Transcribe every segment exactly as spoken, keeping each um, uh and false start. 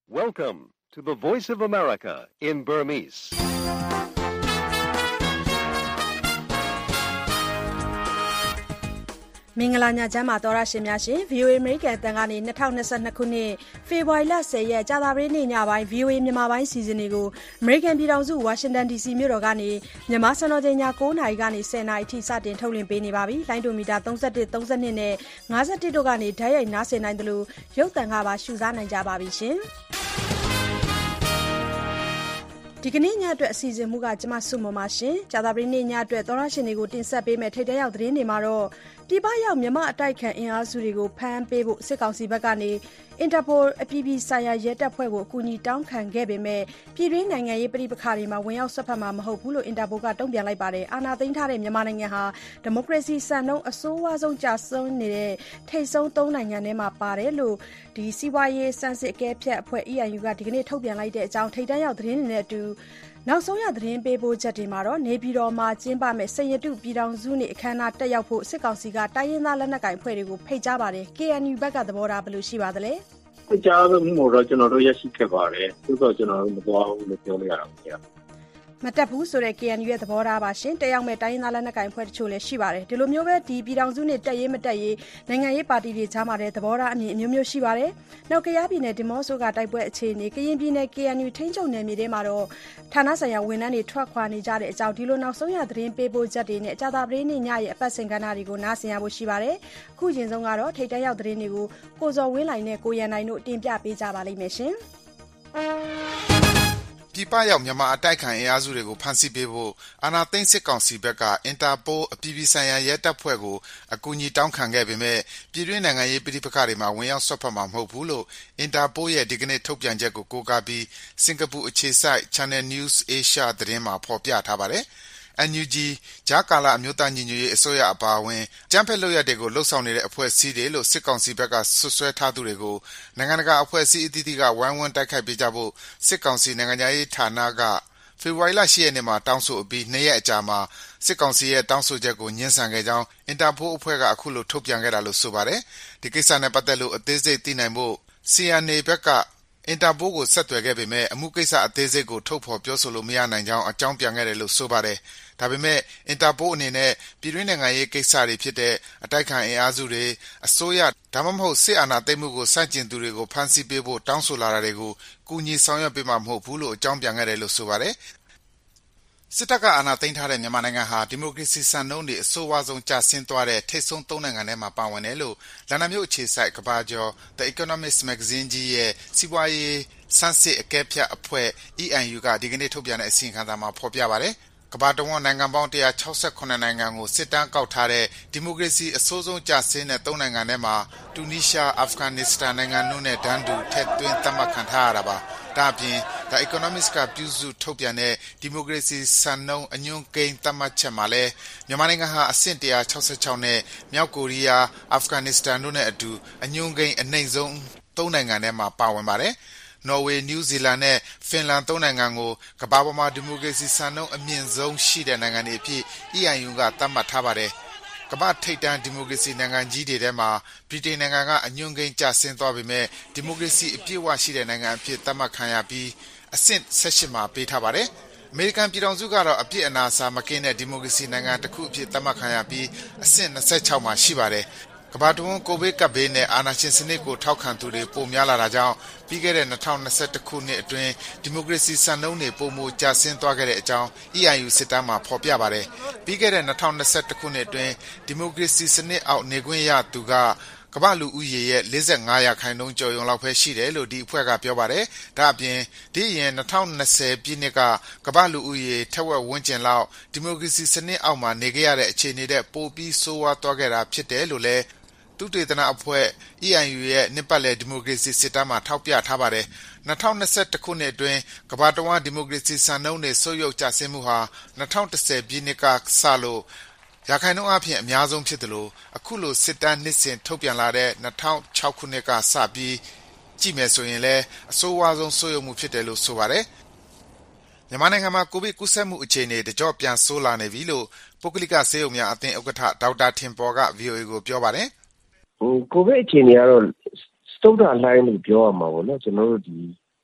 Welcome to the Voice of America in Burmese. ။မင်္ဂလာညချမ်းပါတော်ရရှင်များရှင် ဗွီအိုအေ American အတန်ကနေ၂၀၂၂ခုနှစ်ဖေဖော်ဝါရီလ၁၀ရက်ကြာသပတေးနေ့ညပိုင်း ဗွီအိုအေ မြန်မာပိုင်းစီစဉ်တွေကို American ပြည်ထောင်စု Washington ဒီ စီ မြို့တော်ကနေမြန်မာစံတော်ချိန်ည၉နာရီကနေ၁၀နာရီအထိစတင်ထုတ်လွှင့်ပေးနေပါပြီ။လိုင်းဒိုမီတာ၃၁ ၃၂နဲ့၅၁တို့ကနေဓာတ်ရိုက်နားဆင်နိုင်တယ်လို့ရုပ်သံကပါရှုစားနိုင်ကြပါပြီရှင်။ဒီကနေ့ညအတွက်အစီအစဉ်မှုကကျမစုမမရှင်ကြာသပတေးနေ့ညအတွက်သောရရှင်တွေကိုတင်ဆက်ပေးမယ်ထိတ်တဲ့ရောက်သတင်းတွေမှာတော့ပြည်ပရောက်မြန်မာအတိုက်ခံအင်အားစုတွေကိုဖမ်းပေးဖို့စစ်ကောင်စီဘက်ကနေအင်တာပိုအပြည်ပြည်ဆိုင်ရာရဲတပ်ဖွဲ့ကိုအကူအညီတောင်းခံခဲ့ပေမဲ့ပြည်တွင်းနိုင်ငံရေးပြည်ပခါတွေမှာဝင်ရောက်ဆွတ်ဖက်မှာမဟုတ်ဘူးလို့အင်တာပိုကတုံ့ပြန်လိုက်ပါတယ်အာဏာသိမ်းထားတဲ့မြန်မာနိုင်ငံဟာဒီမိုကရေစီစံနှုန်းအဆိုးဝါးဆုံးကျဆုံးနေတဲ့ထိပ်ဆုံးသုံးနိုင်ငံထဲမှာပါတယ်လို့ဒီစီးပွားရေးစံစစ်အကဲဖြတ်အဖွဲ့ E I U ကဒီကနေ့ထုတ်ပြန်လိုက်တဲ့အကြောင်းထိတ်တဲ့ရောက်သတင်းတွေနဲ့အတူနောက်ဆုံးရသတင်းပေးပို့ချက်တွေမှာတော့နေပြည်တော်မှာကျင်းပမဲ့စရတုပြည်ထောင်စုနေ့အခမ်းအနားတက်ရောက်ဖို့စစ်ကောင်စီကတိုင်းရင်းသားလက်နက်ကိုင်အဖွဲ့တွေကိုဖိတ်ကြားပါတယ် K N U ဘက်ကသဘောထားဘယ်လိုရှိပါသလဲဖိတ်ကြားမှုတော့ကျွန်တော်တို့ရရှိခဲ့ပါတယ်သို့တော့ကျွန်တော်တို့မသွားဘူးလို့ပြောလို့ရတာမဟုတ်မတက်ဘူးဆိုတဲ့ K N U ရဲ့သဘောထားပါရှင်တက်ရောက်မဲ့တိုင်းရင်းသားလက်နက်ကိုင်အဖွဲ့တချို့လည်းရှိပါတယ်ဒီလိုမျိုးပဲဒီပြည်ထောင်စုနဲ့တက်ရေးမတက်ရေးနိုင်ငံရေးပါတီတွေကြားမှာတဲ့သဘောထားအမြင်အမျိုးမျိုးရှိပါတယ်နောက်ကရားပြည်နယ်ဒီမော့ဆိုကတိုက်ပွဲအခြေအနေကရင်ပြည်နယ် K N U ထိန်းချုပ်နယ်မြေတွေမှာတော့ဌာနဆိုင်ရာဝန်ထမ်းတွေထွက်ခွာနေကြတဲ့အကြောင်းဒီလိုနောက်ဆုံးရသတင်းပေးပို့ချက်တွေနဲ့အကြတာပရင်းညရဲ့အပတ်စဉ်ကဏ္ဍတွေကိုနားဆင်ရဖို့ရှိပါတယ်အခုချိန်ဆုံးကတော့ထိတ်တက်ရောက်သတင်းတွေကိုကိုစော်ဝင်းလိုင်နဲ့ကိုရန်နိုင်တို့တင်ပြပေးကြပါလိမ့်မယ်ရှင်ပြည်ပရောက်မြန်မာအတိုက်ခံအင်အားစုတွေကိုဖမ်းဆီးပေးဖို့အာဏာသိမ်းစစ်ကောင်စီဘက်ကအင်တာပိုအပြည်ပြည်ဆိုင်ရာရဲတပ်ဖွဲ့ကိုအကူအညီတောင်းခံခဲ့ပေမဲ့ပြည်တွင်းနိုင်ငံရေးပြည်ပခါတွေမှာဝင်ရောက်ဆွတ်ဖက်မှာမဟုတ်ဘူးလို့အင်တာပိုရဲ့ဒီကနေ့ထုတ်ပြန်ချက်ကိုကိုးကားပြီးစင်ကာပူအခြေစိုက် Channel News Asia သတင်းမှာဖော်ပြထားပါတယ်N U G ဂျာကာလာအမျိုးသားညီညွတ်ရေးအစိုးရအပါအဝင်ကျန်းဖက်လုပ်ရတဲ့ကိုလှုပ်ဆောင်နေတဲ့အဖွဲ့အစည်းတွေလို့စစ်ကောင်စီဘက်ကဆွဆွဲထားသူတွေကိုနိုင်ငံတကာအဖွဲ့အစည်းအသီးသီးကဝိုင်းဝန်းတိုက်ခိုက်ပေးကြဖို့စစ်ကောင်စီနိုင်ငံရေးဌာနကဖေဖော်ဝါရီလ၈ရက်နေ့မှာတောင်းဆိုအပြီး၂ရက်အကြာမှာစစ်ကောင်စီရဲ့တောင်းဆိုချက်ကိုညှင်းဆန်ခဲ့ကြောင်းအင်တာပိုအဖွဲ့ကအခုလိုထုတ်ပြန်ခဲ့တာလို့ဆိုပါတယ်ဒီကိစ္စနဲ့ပတ်သက်လို့အသေးစိတ်သိနိုင်ဖို့ C N A ဘက်ကအင်တာပိုကိုဆက်သွယ်ခဲ့ပေမဲ့အမှုကိစ္စအသေးစိတ်ကိုထုတ်ဖော်ပြောဆိုလို့မရနိုင်ကြောင်းအကြောင်းပြန်ခဲ့တယ်လို့ဆိုပါတယ်ဒါပေမဲ့အင်တာပိုအနေနဲ့ပြည်တွင်းနိုင်ငံရေးကိစ္စတွေဖြစ်တဲ့အတိုက်ခံအင်အားစုတွေအစိုးရဒါမှမဟုတ်စစ်အာဏာသိမ်းမှုကိုစန့်ကျင်သူတွေကိုဖမ်းဆီးပေးဖို့တောင်းဆိုလာတာတွေကိုကူညီဆောင်ရွက်ပေးမှာမဟုတ်ဘူးလို့အကြောင်းပြန်ခဲ့တယ်လို့ဆိုပါတယ်စစ်တပ်ကအာဏာသိမ်းထားတဲ့မြန်မာနိုင်ငံဟာဒီမိုကရေစီစံနှုန်းတွေအဆိုးဝါးဆုံးကျဆင်းသွားတဲ့ထိပ်ဆုံးသုံးနိုင်ငံထဲမှာပါဝင်တယ်လို့လန်ဒန်မြို့အခြေစိုက်ကမ္ဘာကျော် The Economist Magazine ကြီးရဲ့စီးပွားရေးစမ်းစစ်အကဲဖြတ်အဖွဲ့ E I U ကဒီကနေ့ထုတ်ပြန်တဲ့အစီရင်ခံစာမှာဖော်ပြပါတယ်ကမ္ဘာတဝန်းနိုင်ငံပေါင်း၁၆၇နိုင်ငံကိုစစ်တမ်းကောက်ထားတဲ့ဒီမိုကရေစီအဆိုးဆုံးကျဆင်းတဲ့သုံးနိုင်ငံထဲမှာတူနီးရှား၊အာဖဂန်နစ္စတန်နိုင်ငံတို့နဲ့တန်းတူထည့်သွင်းသတ်မှတ်ခံထားရတာပါ။ဒါ့အပြင် The Economist ကပြုစုထုတ်ပြန်တဲ့ဒီမိုကရေစီစံနှုန်းအညွှန်းကိန်းသတ်မှတ်ချက်မှာလည်းမြန်မာနိုင်ငံဟာအဆင့်၁၆၆နဲ့မြောက်ကိုရီးယား၊အာဖဂန်နစ္စတန်တို့နဲ့အတူအညွှန်းကိန်းအနိမ့်ဆုံးသုံးနိုင်ငံထဲမှာပါဝင်ပါတယ်။နော်ဝေ၊နယူးဇီလန်နဲ့ဖင်လန်သုံးနိုင်ငံကိုကမ္ဘာပေါ်မှာဒီမိုကရေစီစံနှုန်းအမြင့်ဆုံးရှိတဲ့နိုင်ငံတွေအဖြစ် E I U ကသတ်မှတ်ထားပါတယ်။ကမ္ဘာထိပ်တန်းဒီမိုကရေစီနိုင်ငံကြီးတွေထဲမှာဗြိတိန်နိုင်ငံကအညွှန်းကိန်းကျဆင်းသွားပေမဲ့ဒီမိုကရေစီအပြည့်အဝရှိတဲ့နိုင်ငံအဖြစ်သတ်မှတ်ခံရပြီးအဆင့်၁၈မှာပေးထားပါတယ်။အမေရိကန်ပြည်ထောင်စုကတော့အပြည့်အနာအဆာမကင်းတဲ့ဒီမိုကရေစီနိုင်ငံတစ်ခုအဖြစ်သတ်မှတ်ခံရပြီးအဆင့်၂၆မှာရှိပါတယ်။ကမ္ဘာတဝန်းကိုဗစ်ကပ်ဘေးနဲ့အာဏာရှင်စနစ်ကိုထောက်ခံသူတွေပိုများလာတာကြောင့်ပြီးခဲ့တဲ့၂၀၂၁ခုနှစ်အတွင်းဒီမိုကရေစီစံနှုန်းတွေပိုမိုကျဆင်းသွားခဲ့တဲ့အကြောင်း E I U စစ်တမ်းမှာဖော်ပြပါတယ်။ပြီးခဲ့တဲ့၂၀၂၁ခုနှစ်အတွင်းဒီမိုကရေစီစနစ်အောက်နေခွင့်ရသူကကမ္ဘာလူဦးရေရဲ့၄၅ရာခိုင်နှုန်းကျော်ယုံလောက်ပဲရှိတယ်လို့ဒီအဖွဲ့ကပြောပါတယ်။ဒါ့အပြင်ဒီအရင်၂၀၂၀ပြည့်နှစ်ကကမ္ဘာလူဦးရေထက်ဝက်ဝန်းကျင်လောက်ဒီမိုကရေစီစနစ်အောက်မှာနေခဲ့ရတဲ့အခြေအနေတဲ့ပိုပြီးဆိုးဝါးသွားခဲ့တာဖြစ်တယ်လို့လည်းသုတေသနအဖွဲ့ E I U ရဲ့နှစ်ပတ်လည်ဒီမိုကရေစီစစ်တမ်းမှာထောက်ပြထားပါတယ်။၂၀၂၁ခုနှစ်အတွင်းကမ္ဘာတဝန်းဒီမိုကရေစီစံနှုန်းတွေဆုတ်ယုတ်ကျဆင်းမှုဟာ၂၀၁၀ပြည့်နှစ်ကစလို့ရာခိုင်နှုန်းအပြင်အများဆုံးဖြစ်တယ်လို့အခုလိုစစ်တမ်းနှစ်စဉ်ထုတ်ပြန်လာတဲ့၂၀၀၆ခုနှစ်ကစပြီးကြည့်မယ်ဆိုရင်လည်းအဆိုးဝါးဆုံးဆုတ်ယုတ်မှုဖြစ်တယ်လို့ဆိုပါတယ်။မြန်မာနိုင်ငံမှာကိုဗစ်ကူးစက်မှုအခြေအနေတကြော့ပြန်ဆိုးလာနေပြီလို့ပုဂ္ဂလိကဆေးရုံများအသင်းဥက္ကဋ္ဌဒေါက်တာထင်ပေါ်က V O A ကိုပြောပါတယ်ဟိုကိုဗစ်အခြေအနေကတော့စတုတ္ထလှိုင်းလို့ပြောရမှာပေါ့နော်ကျွန်တော်တို့ဒီ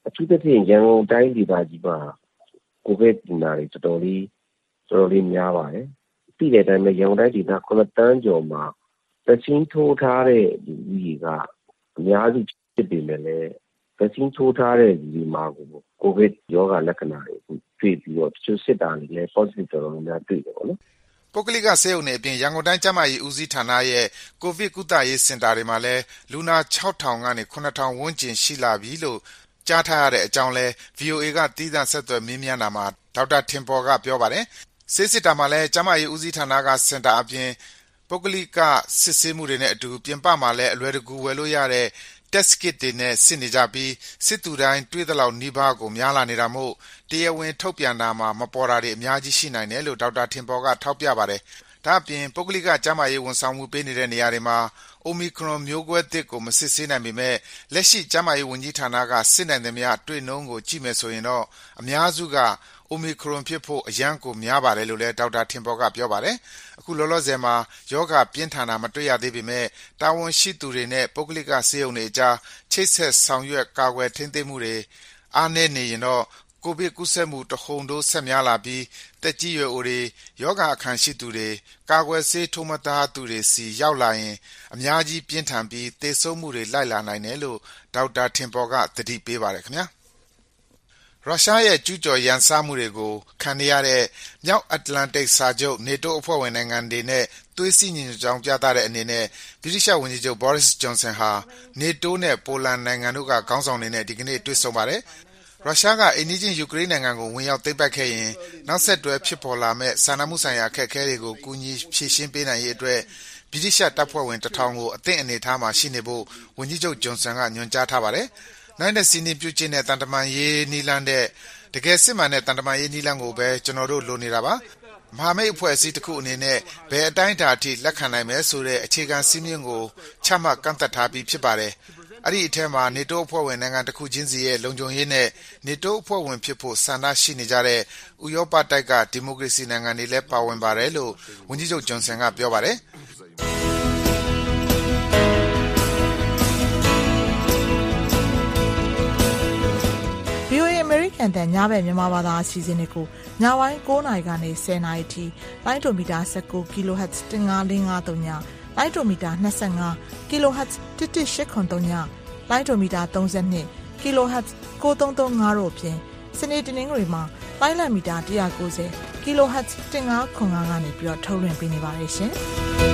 အထူးသဖြင့်ရန်ကုန်တိုင်းဒေသကြီးမှာကိုဗစ်လူနာတွေတော်တော်လေးတော်တော်လေးများပါတယ်။ပြီးတဲ့အတိုင်းပဲရန်ကုန်တိုင်းဒေသခုနှစ်တန်းကျော်မှာvaccineထိုးထားတဲ့လူကြီးကအများစုဖြစ်ပေမဲ့လည်းvaccineထိုးထားတဲ့လူတွေမှာကိုဗစ်ရောဂါလက္ခဏာတွေတွေ့ပြီးတော့တချို့စစ်တာတွေလည်း positive တော်တော်များတွေ့တယ်ပေါ့နော်ပုဂ္ဂလိကဆေးရုံတွေအပြင်ရန်ကုန်တိုင်းကျန်းမာရေးဦးစီးဌာနရဲ့ကိုဗစ်ကုသရေးစင်တာတွေမှာလည်းလူနာခြောက်ထောင်ကနေခုနှစ်ထောင်ဝန်းကျင်ရှိလာပြီလို့ကြားထားရတဲ့အကြောင်းလဲ ဗီအိုအေ ကသီးသန့်ဆက်သွယ်မေးမြန်းတာမှာဒေါက်တာထင်ပေါ်ကပြောပါတယ်။ဆေးစစ်တာမှာလည်းကျန်းမာရေးဦးစီးဌာနကစင်တာအပြင်ပုဂ္ဂလိကစစ်ဆေးမှုတွေနဲ့အတူပြင်ပမှာလည်းအလွယ်တကူဝယ်လို့ရတဲ့test kit တွေနဲ့စစ်နေကြပြီးစစ်သူတိုင်းတွေ့သလောက်နီးပါးကိုများလာနေတာမို့တရားဝင်ထုတ်ပြန်တာမှာမပေါ်တာတွေအများကြီးရှိနိုင်တယ်လို့ဒေါက်တာထင်ပေါ်ကထောက်ပြပါတယ်။ဒါ့အပြင်ပုဂ္ဂလိကကျန်းမာရေးဝန်ဆောင်မှုပေးနေတဲ့နေရာတွေမှာ Omicron မျိုးကွဲသစ်ကိုမစစ်ဆေးနိုင်ပေမဲ့လက်ရှိကျန်းမာရေးဝန်ကြီးဌာနကစစ်နိုင်သမျှတွေ့နှုန်းကိုကြည့်မယ်ဆိုရင်တော့အများစုက Omicron ဖြစ်ဖို့အရန်ကိုများပါတယ်လို့လည်းဒေါက်တာထင်ပေါ်ကပြောပါတယ်။အခုလောလောဆယ်မှာယောဂပြင်းထန်တာမတွေ့ရသေးပေမဲ့တာဝန်ရှိသူတွေနဲ့ပုဂ္ဂလိကဆေးရုံတွေအကြားချိတ်ဆက်ဆောင်ရွက်ကာကွယ်ထိန်းသိမ်းမှုတွေအားနည်းနေရင်တော့ကိုဗစ်ကူးစက်မှုတဟုန်ထိုးဆက်များလာပြီးတက်ကြီးရွယ်အိုတွေယောဂအခမ်းရှိသူတွေကာကွယ်ဆေးထိုးမသားသူတွေစီရောက်လာရင်အများကြီးပြင်းထန်ပြီးသေဆုံးမှုတွေလိုက်လာနိုင်တယ်လို့ဒေါက်တာထင်ပေါ်ကသတိပေးပါတယ်ခင်ဗျာရုရှားရဲ့ကျူးကျော်ရန်စမှုတွေကိုခံနေရတဲ့မြောက်အတ္တလန္တိတ်စာချုပ် NATO အဖွဲ့ဝင်နိုင်ငံတွေနဲ့သွေးစည်းညီညွတ်ကြောင်းပြသတဲ့အနေနဲ့ဗြိတိရှဝန်ကြီးချုပ် Boris Johnson ဟာ NATO နဲ့ပိုလန်နိုင်ငံတို့ကခေါင်းဆောင်တွေနဲ့ဒီကနေ့တွေ့ဆုံပါတယ်။ရုရှားကအိမ်နီးချင်းယူကရိန်းနိုင်ငံကိုဝင်ရောက်သိမ်းပိုက်ခဲ့ရင်နောက်ဆက်တွဲဖြစ်ပေါ်လာမဲ့စာနာမှုဆိုင်ရာအခက်အခဲတွေကိုကူညီဖြေရှင်းပေးနိုင်ရေးအတွက်ဗြိတိရှတပ်ဖွဲ့ဝင်တစ်ထောင်ကိုအသင့်အနေထားမှာရှိနေဖို့ဝန်ကြီးချုပ် Johnson ကညွှန်ကြားထားပါတယ်။နိုင်တဲ့စီးနှင်းပြုကျင်းတဲ့တန်တမန်ရေးနီလန်းတဲ့တကယ်စစ်မှန်တဲ့တန်တမန်ရေးနီလန်းကိုပဲကျွန်တော်တို့လိုနေတာပါမဟာမိတ်အဖွဲ့အစည်းတစ်ခုအနေနဲ့ဘယ်အတိုင်းအတာအထိလက်ခံနိုင်မယ်ဆိုတဲ့အခြေခံစည်းမျဉ်းကိုချမှတ်ကန့်သတ်ထားပြီးဖြစ်ပါတယ်အဲ့ဒီအထက်မှာ NATO အဖွဲ့ဝင်နိုင်ငံတစ်ခုချင်းစီရဲ့လုံခြုံရေးနဲ့ NATO အဖွဲ့ဝင်ဖြစ်ဖို့ဆန္ဒရှိနေကြတဲ့ဥရောပတိုက်ကဒီမိုကရေစီနိုင်ငံတွေလည်းပါဝင်ပါတယ်လို့ဝန်ကြီးချုပ် Johnson ကပြောပါတယ်ဗီအိုအေ American တန်ညဘက်မြန်မာဘာသာအစီအစဉ်တွေကိုညပိုင်း၉နာရီကနေ၁၀နာရီထိလိုင်းဒိုမီတာ၁၉ kHz ၁၅၄၅၃ညလိုင်းဒိုမီတာ၂၅ kHz ၁၁၈၇၃ညလိုင်းဒိုမီတာ၃၂ kHz ၉၃၃၅တို့အပြင်စနေတနင်္ဂနွေမှာလိုင်းလံမီတာ၁၉၀ kHz ၁၅၇၅ကနေပြီးတော့ထုတ်လွှင့်ပေးနေပါတယ်ရှင်။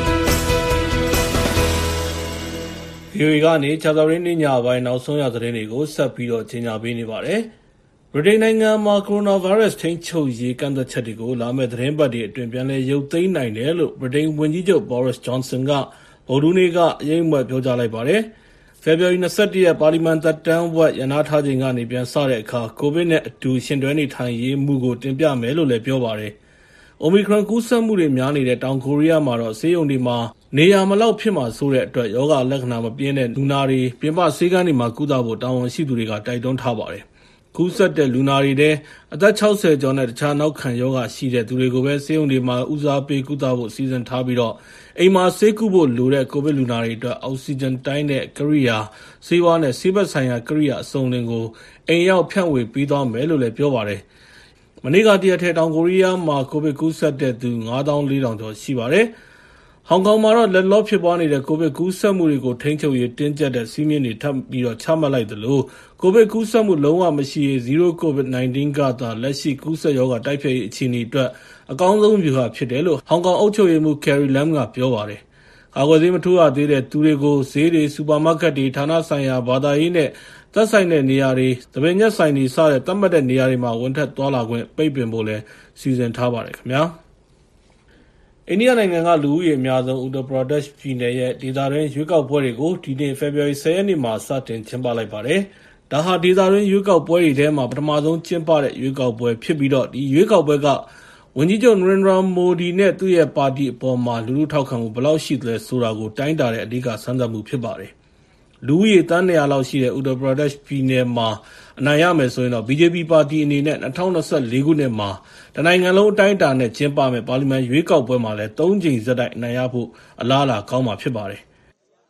ဗီအိုအေကနေခြာတော်ရင်းညပိုင်းနောက်ဆုံးရသတင်းတွေကိုဆက်ပြီးတော့ကြီးညာပေးနေပါတယ်။ဗြိတိန်နိုင်ငံမှာကိုရိုနာဗိုင်းရပ်စ်ထိန်းချုပ်ရေးကန့်သတ်ချက်တွေကိုလာမယ့်သတင်းပတ်တွေအတွင်းပြန်လည်ရုပ်သိမ်းနိုင်တယ်လို့ဗြိတိန်ဝန်ကြီးချုပ် Boris Johnson ကဗုဒ္ဓဟူးနေ့ကအရေးအမွက်ပြောကြားလိုက်ပါတယ်။ဖေဖော်ဝါရီ၂၁ရက်ပါလီမန်သက်တမ်းဝက်ရနာထားချိန်ကနေပြန်စတဲ့အခါကိုဗစ်နဲ့အတူရှင်တွဲနေထိုင်ရေးမှုကိုတင်ပြမယ်လို့လည်းပြောပါတယ်။ Omicron ကူးစက်မှုတွေများနေတဲ့တောင်ကိုရီးယားမှာတော့ဆေးရုံတွေမှာနေရာမလောက်ဖြစ်မှာဆိုတဲ့အတွက်ယောဂလက္ခဏာမပြင်းတဲ့လူနာတွေပြင်ပဆေးကန်းတွေမှာကုသဖို့တာဝန်ရှိသူတွေကတိုက်တွန်းထားပါတယ်။ကူးစက်တဲ့လူနာတွေထဲအသက်၆၀ကျော်နဲ့တခြားနောက်ခံယောဂရှိတဲ့သူတွေကိုပဲဆေးရုံတွေမှာဦးစားပေးကုသဖို့စီစဉ်ထားပြီးတော့အိမ်မှာဆေးကုဖို့လိုတဲ့ကိုဗစ်လူနာတွေအတွက်အောက်ဆီဂျင်တိုင်းတဲ့ကိရိယာဆေးဝါးနဲ့ဆေးဘက်ဆိုင်ရာကိရိယာအစုံလင်ကိုအိမ်ရောက်ဖြန့်ဝေပေးသွားမယ်လို့လည်းပြောပါတယ်။မနေ့ကတရက်ထဲတောင်ကိုရီးယားမှာကိုဗစ်ကူးစက်တဲ့သူ၅သောင်း၄ထောင်ကျော်ရှိပါတယ်။ဟောင်ကောင်မှာတော့လက်လောဖြစ်ပွားနေတဲ့ကိုဗစ်ကူးစက်မှုတွေကိုထိန်းချုပ်ရေးတင်းကျပ်တဲ့စည်းမျဉ်းတွေထပ်ပြီးတော့ချမှတ်လိုက်သလိုကိုဗစ်ကူးစက်မှုလုံးဝမရှိရေး Zero ကိုဗစ် ၁၉ ကသာလက်ရှိကူးစက်ရောဂါတိုက်ဖျက်ရေးအခြေအနေအတွက်အကောင်းဆုံးဗျူဟာဖြစ်တယ်လို့ဟောင်ကောင်အုပ်ချုပ်ရေးမှူး Carrie Lam ကပြောပါတယ်။ကာကွယ်ဆေးမထိုးရသေးတဲ့သူတွေကိုဈေးတွေစူပါမားကတ်တွေဌာနဆိုင်ရာဘာသာရေးနဲ့သက်ဆိုင်တဲ့နေရာတွေသပင်ညက်ဆိုင်တွေစတဲ့သတ်မှတ်တဲ့နေရာတွေမှာဝင်ထက်သွားလာခွင့်ပိတ်ပင်ဖို့လည်းစီစဉ်ထားပါတယ်ခင်ဗျာ။အိန္ဒိယနိုင်ငံကလူဦးရေအများဆုံး Uttar Pradesh ပြည်နယ်ရဲ့ဒေသတွင်းရွေးကောက်ပွဲတွေကိုဒီနေ့ဖေဖော်ဝါရီ၁၀ရက်နေ့မှာစတင်ကျင်းပလိုက်ပါတယ်။ဒါဟာဒေသတွင်းရွေးကောက်ပွဲတွေထဲမှာပထမဆုံးကျင်းပတဲ့ရွေးကောက်ပွဲဖြစ်ပြီးတော့ဒီရွေးကောက်ပွဲကဝန်ကြီးချုပ် Narendra Modi နဲ့သူ့ရဲ့ပါတီအပေါ်မှာလူထုထောက်ခံမှုဘယ်လောက်ရှိသလဲဆိုတာကိုတိုင်းတာတဲ့အဓိကစမ်းသပ်မှုဖြစ်ပါတယ်။လူဦးရေသန်း၂၀၀လောက်ရှိတဲ့ Uttar Pradesh ပြည်နယ်မှာအနိုင်ရမယ်ဆိုရင်တော့ ဘီဂျေပီ ပါတီအနေနဲ့၂၀၂၄ခုနှစ်မှာတနိုင်ငံလုံးအတိုင်းအတာနဲ့ကျင်းပမယ့်ပါလီမန်ရွေးကောက်ပွဲမှာလည်း၃ကြိမ်ဆက်တိုက်အနိုင်ရဖို့အလားအလာကောင်းမှာဖြစ်ပါတယ်။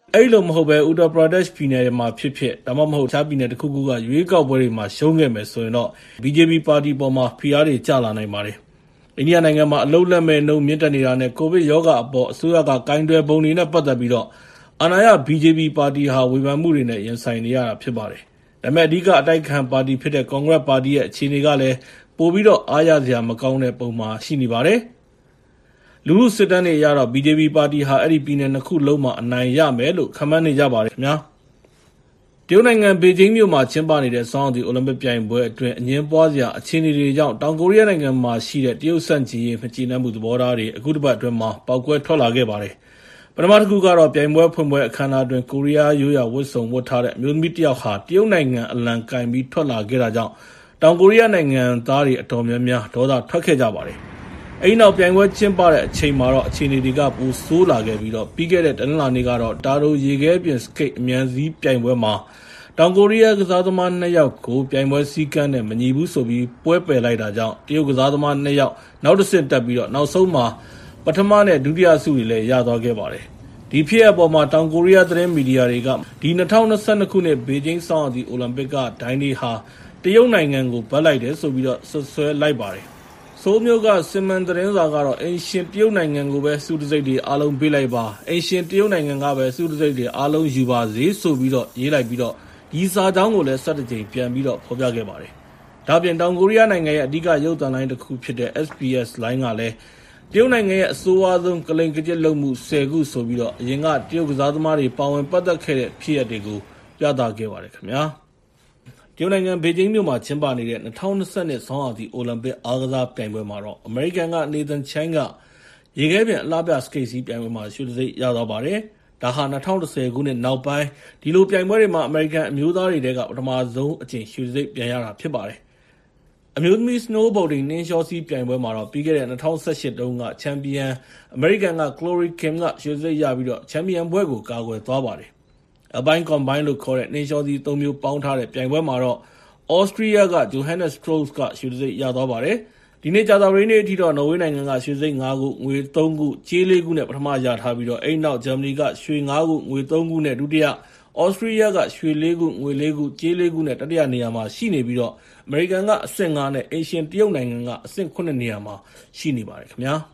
အဲ့လိုမဟုတ်ဘဲ Uttar Pradesh ပြည်နယ်မှာဖြစ်ဖြစ်ဒါမှမဟုတ်တခြားပြည်နယ်တစ်ခုခုကရွေးကောက်ပွဲတွေမှာရှုံးခဲ့မယ်ဆိုရင်တော့ ဘီဂျေပီ ပါတီပေါ်မှာဖိအားတွေကျလာနိုင်ပါတယ်။အိန္ဒိယနိုင်ငံမှာအလုပ်လက်မဲ့နှုန်းမြင့်တက်နေတာနဲ့ကိုဗစ်ရောဂါအပေါ်အစိုးရကကင်တွယ်ပုံတွေနဲ့ပတ်သက်ပြီးတော့အာဏာရ ဘီဂျေပီ ပါတီဟာဝေဖန်မှုတွေနဲ့ရင်ဆိုင်နေရတာဖြစ်ပါတယ်။ဒါပေမဲ့အဓိကအတိုက်ခံပါတီဖြစ်တဲ့ကွန်ဂရက်ပါတီရဲ့အခြေအနေကလည်းပိုပြီးတော့အားရစရာမကောင်းတဲ့ပုံမှာရှိနေပါတယ်။လူမှုစစ်တမ်းတွေအရတော့ ဘီဂျေပီ ပါတီဟာအဲ့ဒီပြည်နယ်နှစ်ခုလုံးမှာအနိုင်ရမယ်လို့ခန့်မှန်းနေကြပါတယ်ခင်ဗျာ။တရုတ်နိုင်ငံဘေကျင်းမြို့မှာကျင်းပနေတဲ့ဆောင်းရာသီအိုလံပစ်ပြိုင်ပွဲအတွင်းအငြင်းပွားစရာအခြေအနေတွေကြောင့်တောင်ကိုရီးယားနိုင်ငံမှာရှိတဲ့တရုတ်ဆန့်ကျင်ရေးမကျေနပ်မှုသဘောထားတွေအခုတစ်ပတ်အတွင်းမှာပေါက်ကွဲထွက်လာခဲ့ပါတယ်။ပထမတစ်ခုကတော့ပြိုင်ပွဲဖွင့်ပွဲအခမ်းအနားအတွင်းကိုရီးယားရိုးရာဝတ်စုံဝတ်ထားတဲ့အမျိုးသမီးတစ်ယောက်ဟာတရုတ်နိုင်ငံအလံကင်ပြီးထွက်လာခဲ့တာကြောင့်တောင်ကိုရီးယားနိုင်ငံသားတွေအတော်များများဒေါသထွက်ခဲ့ကြပါတယ်။အဲဒီနောက်ပြိုင်ပွဲကျင်းပတဲ့အချိန်မှာတော့အခြေအနေတွေကပိုဆိုးလာခဲ့ပြီးတော့ပြီးခဲ့တဲ့တနင်္လာနေ့ကတော့တာတိုရေခဲပြင်စကိတ်အမြန်စီးပြိုင်ပွဲမှာတောင်ကိုရီးယားကစားသမားနှစ်ယောက်ကိုပြိုင်ပွဲစည်းကမ်းနဲ့မညီဘူးဆိုပြီးပွဲပယ်လိုက်တာကြောင့်တရုတ်ကစားသမားနှစ်ယောက်နောက်တစ်ဆင့်တက်ပြီးတော့နောက်ဆုံးမှာပထမနဲ့ဒုတိယဆုတွေလည်းရသွားခဲ့ပါတယ်။ဒီဖြစ်အပေါ်မှာတောင်ကိုရီးယားသတင်းမီဒီယာတွေကဒီ၂၀၂၂ခုနှစ်ဘေကျင်းဆောင်းရာသီအိုလံပစ်ကဒိုင်းတွေဟာတရုတ်နိုင်ငံကိုဗတ်လိုက်တယ်ဆိုပြီးတော့ဆွဆွဲလိုက်ပါတယ်။ဆိုးမျိုးကစင်မန်သတင်းစာကတော့အင်ရှင်တရုတ်နိုင်ငံကိုပဲစုတစိတ်တွေအားလုံးပေးလိုက်ပါအင်ရှင်တရုတ်နိုင်ငံကပဲစုတစိတ်တွေအားလုံးယူပါစေဆိုပြီးတော့ရေးလိုက်ပြီးတော့ဒီစာကြောင်းကိုလည်း၁၁ကြိမ်ပြန်ပြီးတော့ဖော်ပြခဲ့ပါတယ်။ဒါပြင်တောင်ကိုရီးယားနိုင်ငံရဲ့အဓိကရုပ်သံလိုင်းတစ်ခုဖြစ်တဲ့ S B S လိုင်းကလည်းတရုတ်နိုင်ငံရဲ့အဆိုးအဝါဆုံးကလိန်ကကျစ်လုပ်မှု၁၀ခုဆိုပြီးတော့အရင်ကတရုတ်ကစားသမားတွေပါဝင်ပတ်သက်ခဲ့တဲ့ဖြစ်ရပ်တွေကိုပြသခဲ့ပါတယ်ခင်ဗျာ။တရုတ်နိုင်ငံဘေကျင်းမြို့မှာကျင်းပနေတဲ့၂၀၂၂ဆောင်းရာသီအိုလံပစ်အားကစားပြိုင်ပွဲမှာတော့အမေရိကန်က Nathan Chen ကရေခဲပြင်အလှပြစကိတ်စီးပြိုင်ပွဲမှာရွှေတံဆိပ်ရသွားပါတယ်။ဒါဟာ၂၀၁၀ခုနှစ်နောက်ပိုင်းဒီလိုပြိုင်ပွဲတွေမှာအမေရိကန်အမျိုးသားတွေထဲကပထမဆုံးအကြိမ်ရွှေတံဆိပ်ပြန်ရတာဖြစ်ပါတယ်။အမျိုးသမီး snowboarding နှင်းလျှောစီးပြိုင်ပွဲမှာတော့ပြီးခဲ့တဲ့၂၀၁၈တုန်းကချန်ပီယံအမေရိကန်က Chloe Kim ကရွှေတံဆိပ်ရပြီးတော့ချန်ပီယံဘွဲ့ကိုကာကွယ်သွားပါတယ်။ Alpine Combine လို့ခေါ်တဲ့နှင်းလျှောစီးသုံးမျိုးပေါင်းထားတဲ့ပြိုင်ပွဲမှာတော့ Austria က Johannes Strauss ကရွှေတံဆိပ်ရသွားပါတယ်။ဒီနေ့ကြာသပတေးနေ့အထိတော့နော်ဝေးနိုင်ငံကရွှေတံဆိပ်၅ခု၊ငွေ၃ခု၊ကြေး၄ခုနဲ့ပထမရထားပြီးတော့အဲဒီနောက်ဂျာမနီကရွှေ၅ခု၊ငွေ၃ခုနဲ့ဒုတိယ၊ဩစတြီးယားကရွှေ၄ခု၊ငွေ၄ခု၊ကြေး၄ခုနဲ့တတိယနေရာမှာရှိနေပြီးတော့အမေရိကန်ကအဆင့်၅နဲ့အိမ်ရှင်တရုတ်နိုင်ငံကအဆင့်၇နေရာမှာရှိနေပါတယ်ခင်ဗျာ။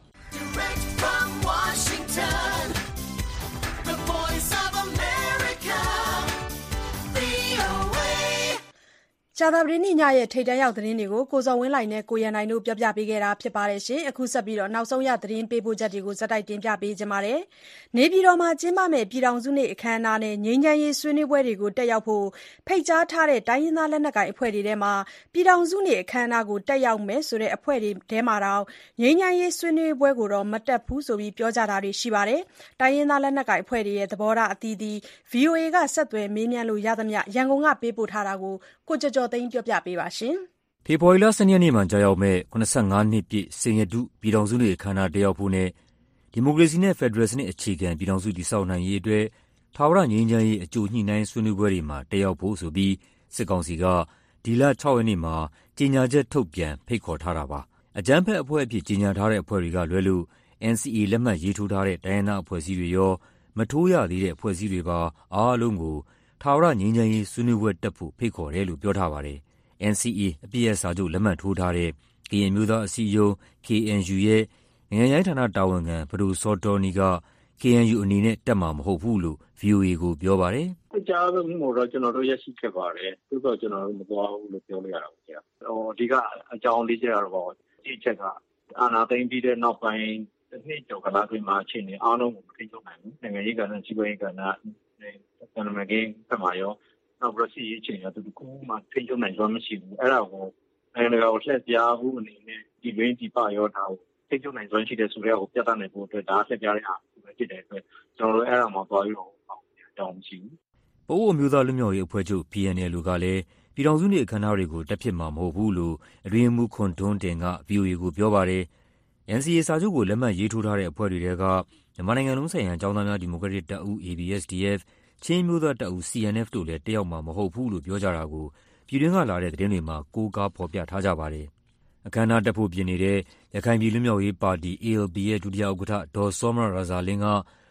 ကြာသပတေးနေ့ညရဲ့ထိပ်တန်းရောက်သတင်းတွေကိုကိုဇော်ဝင်းလှိုင်နဲ့ကိုရန်နိုင်တို့ပြောပြပေးခဲ့တာဖြစ်ပါတယ်ရှင်။အခုဆက်ပြီးတော့နောက်ဆုံးရသတင်းပေးပို့ချက်တွေကိုဇက်တိုက်တင်ပြပေးကြပါမယ်။နေပြည်တော်မှာကျင်းပမယ့်ပြည်ထောင်စုနေ့အခမ်းအနားနဲ့ငြိမ်းချမ်းရေးဆွေးနွေးပွဲတွေကိုတက်ရောက်ဖို့ဖိတ်ကြားထားတဲ့တိုင်းရင်းသားလက်နက်ကိုင်အဖွဲ့တွေထဲမှာပြည်ထောင်စုနေ့အခမ်းအနားကိုတက်ရောက်မယ်ဆိုတဲ့အဖွဲ့တွေထဲမှာတော့ငြိမ်းချမ်းရေးဆွေးနွေးပွဲကိုတော့မတက်ဘူးဆိုပြီးပြောကြတာတွေရှိပါတယ်။တိုင်းရင်းသားလက်နက်ကိုင်အဖွဲ့တွေရဲ့သဘောထားအသီးသီး ဗီအိုအေ ကဆက်သွယ်မေးမြန်းလို့ရသမျှရန်ကုန်ကပေးပို့ထားတာကိုကိုကျော်ကျော်သိန်းပြောပြပေးပါရှင်။ဖေဖော်ဝါရီလ၁၂ရက်နေ့မှာကြာရောက်မဲ့၇၅နှစ်ပြည့်စိန်ရတုပြည်ထောင်စုနေ့အခမ်းအနားတက်ရောက်ဖို့နဲ့ဒီမိုကရေစီနဲ့ဖက်ဒရယ်စနစ်အခြေခံပြည်ထောင်စုတည်ဆောက်နိုင်ရေးအတွက်ထာဝရငြိမ်းချမ်းရေးအကျိုးညှိနှိုင်းဆွေးနွေးပွဲတွေမှာတက်ရောက်ဖို့ဆိုပြီးစစ်ကောင်စီကဒီလ၆ရက်နေ့မှာကြေညာချက်ထုတ်ပြန်ဖိတ်ခေါ်ထားတာပါ။အကြမ်းဖက်အဖွဲ့အဖြစ်ကြေညာထားတဲ့အဖွဲ့တွေကလွဲလို့ N C A လက်မှတ်ရေးထိုးထားတဲ့တိုင်းရင်းသားအဖွဲ့အစည်းတွေရောမထိုးရသေးတဲ့အဖွဲ့အစည်းတွေပါအားလုံးကိုထာဝရငြိမ်းချမ်းရေးဆွေးနွေးပွဲတက်ဖို့ဖိတ်ခေါ်တယ်လို့ပြောထားပါတယ်။ N C A အပြည့်အစာချုပ်လက်မှတ်ထိုးထားတဲ့ကရင်မျိုးသားအစည်းအရုံး K N U ရဲ့နိုင်ငံရေးဌာနတာဝန်ခံဘဒိုစောတော်နီက K N U အနေနဲ့တက်မှာမဟုတ်ဘူးလို့ V O A ကိုပြောပါတယ်။အကြမ်းဖက်မှုတော့ကျွန်တော်တို့ရရှိခဲ့ပါတယ်။သို့တော့ကျွန်တော်တို့မသွားဘူးလို့ပြောလို့ရတာပေါ့ဗျာ။ဟိုအဓိကအကြောင်းလေးချက်ကတော့ဒီချက်ကအာဏာသိမ်းပြီးတဲ့နောက်ပိုင်းတစ်နှစ်ကျော်ကလာပြင်မှာအချိန်နဲ့အားလုံးကိုမထိန်းချုပ်နိုင်ဘူး။နိုင်ငံရေးကဏ္ဍစီးပွားရေးကဏ္ဍနဲ့ကဏ္ဍမှာကြီးဆက်မှာရောနောက်ပြီးစီရေးချိန်ရတူကူမှထိန်းချုပ်နိုင်စွမ်းမရှိဘူးအဲ့ဒါကိုနိုင်ငံတကာကိုလှည့်ပြားမှုအနေနဲ့ဒီဘင်းဒီပရောထားကိုထိန်းချုပ်နိုင်စွမ်းရှိတဲ့ဆိုတဲ့ကိုပြသနိုင်ဖို့အတွက်ဒါလှည့်ပြားတဲ့အားပဲဖြစ်တဲ့အတွက်ကျွန်တော်တို့အဲ့ဒါမှသွားပြီးတော့အကြောင်းမရှိဘူးပအိုးအမျိုးသားလူမျိုးရေးအဖွဲ့ချုပ် P N L ကလည်းပြည်ထောင်စုနေ့အခမ်းအနားတွေကိုတက်ဖြစ်မှာမဟုတ်ဘူးလို့အတွင်းမှုခွန်တွန်းတင်က V O A ကိုပြောပါတယ်။ N C A စာချုပ်ကိုလက်မှတ်ရေးထိုးထားတဲ့အဖွဲ့တွေထဲကမြန်မာနိုင်ငံလုံးဆိုင်ရာကျောင်းသားများဒီမိုကရက်တစ်တပ်ဦး A B S D Fချင်းမျိုးသားတပ်ဦး C N F တို့လည်းတက်ရောက်မှာမဟုတ်ဘူးလို့ပြောကြတာကိုပြည်တွင်းကလာတဲ့သတင်းတွေမှာကိုးကားဖော်ပြထားကြပါတယ်။အခမ်းအနားတက်ဖို့ပြင်နေတဲ့ရခိုင်ပြည်လွတ်မြောက်ရေးပါတီ A L P ရဲ့ဒုတိယဥက္ကဋ္ဌဒေါ်စောမရရာဇာလင်းက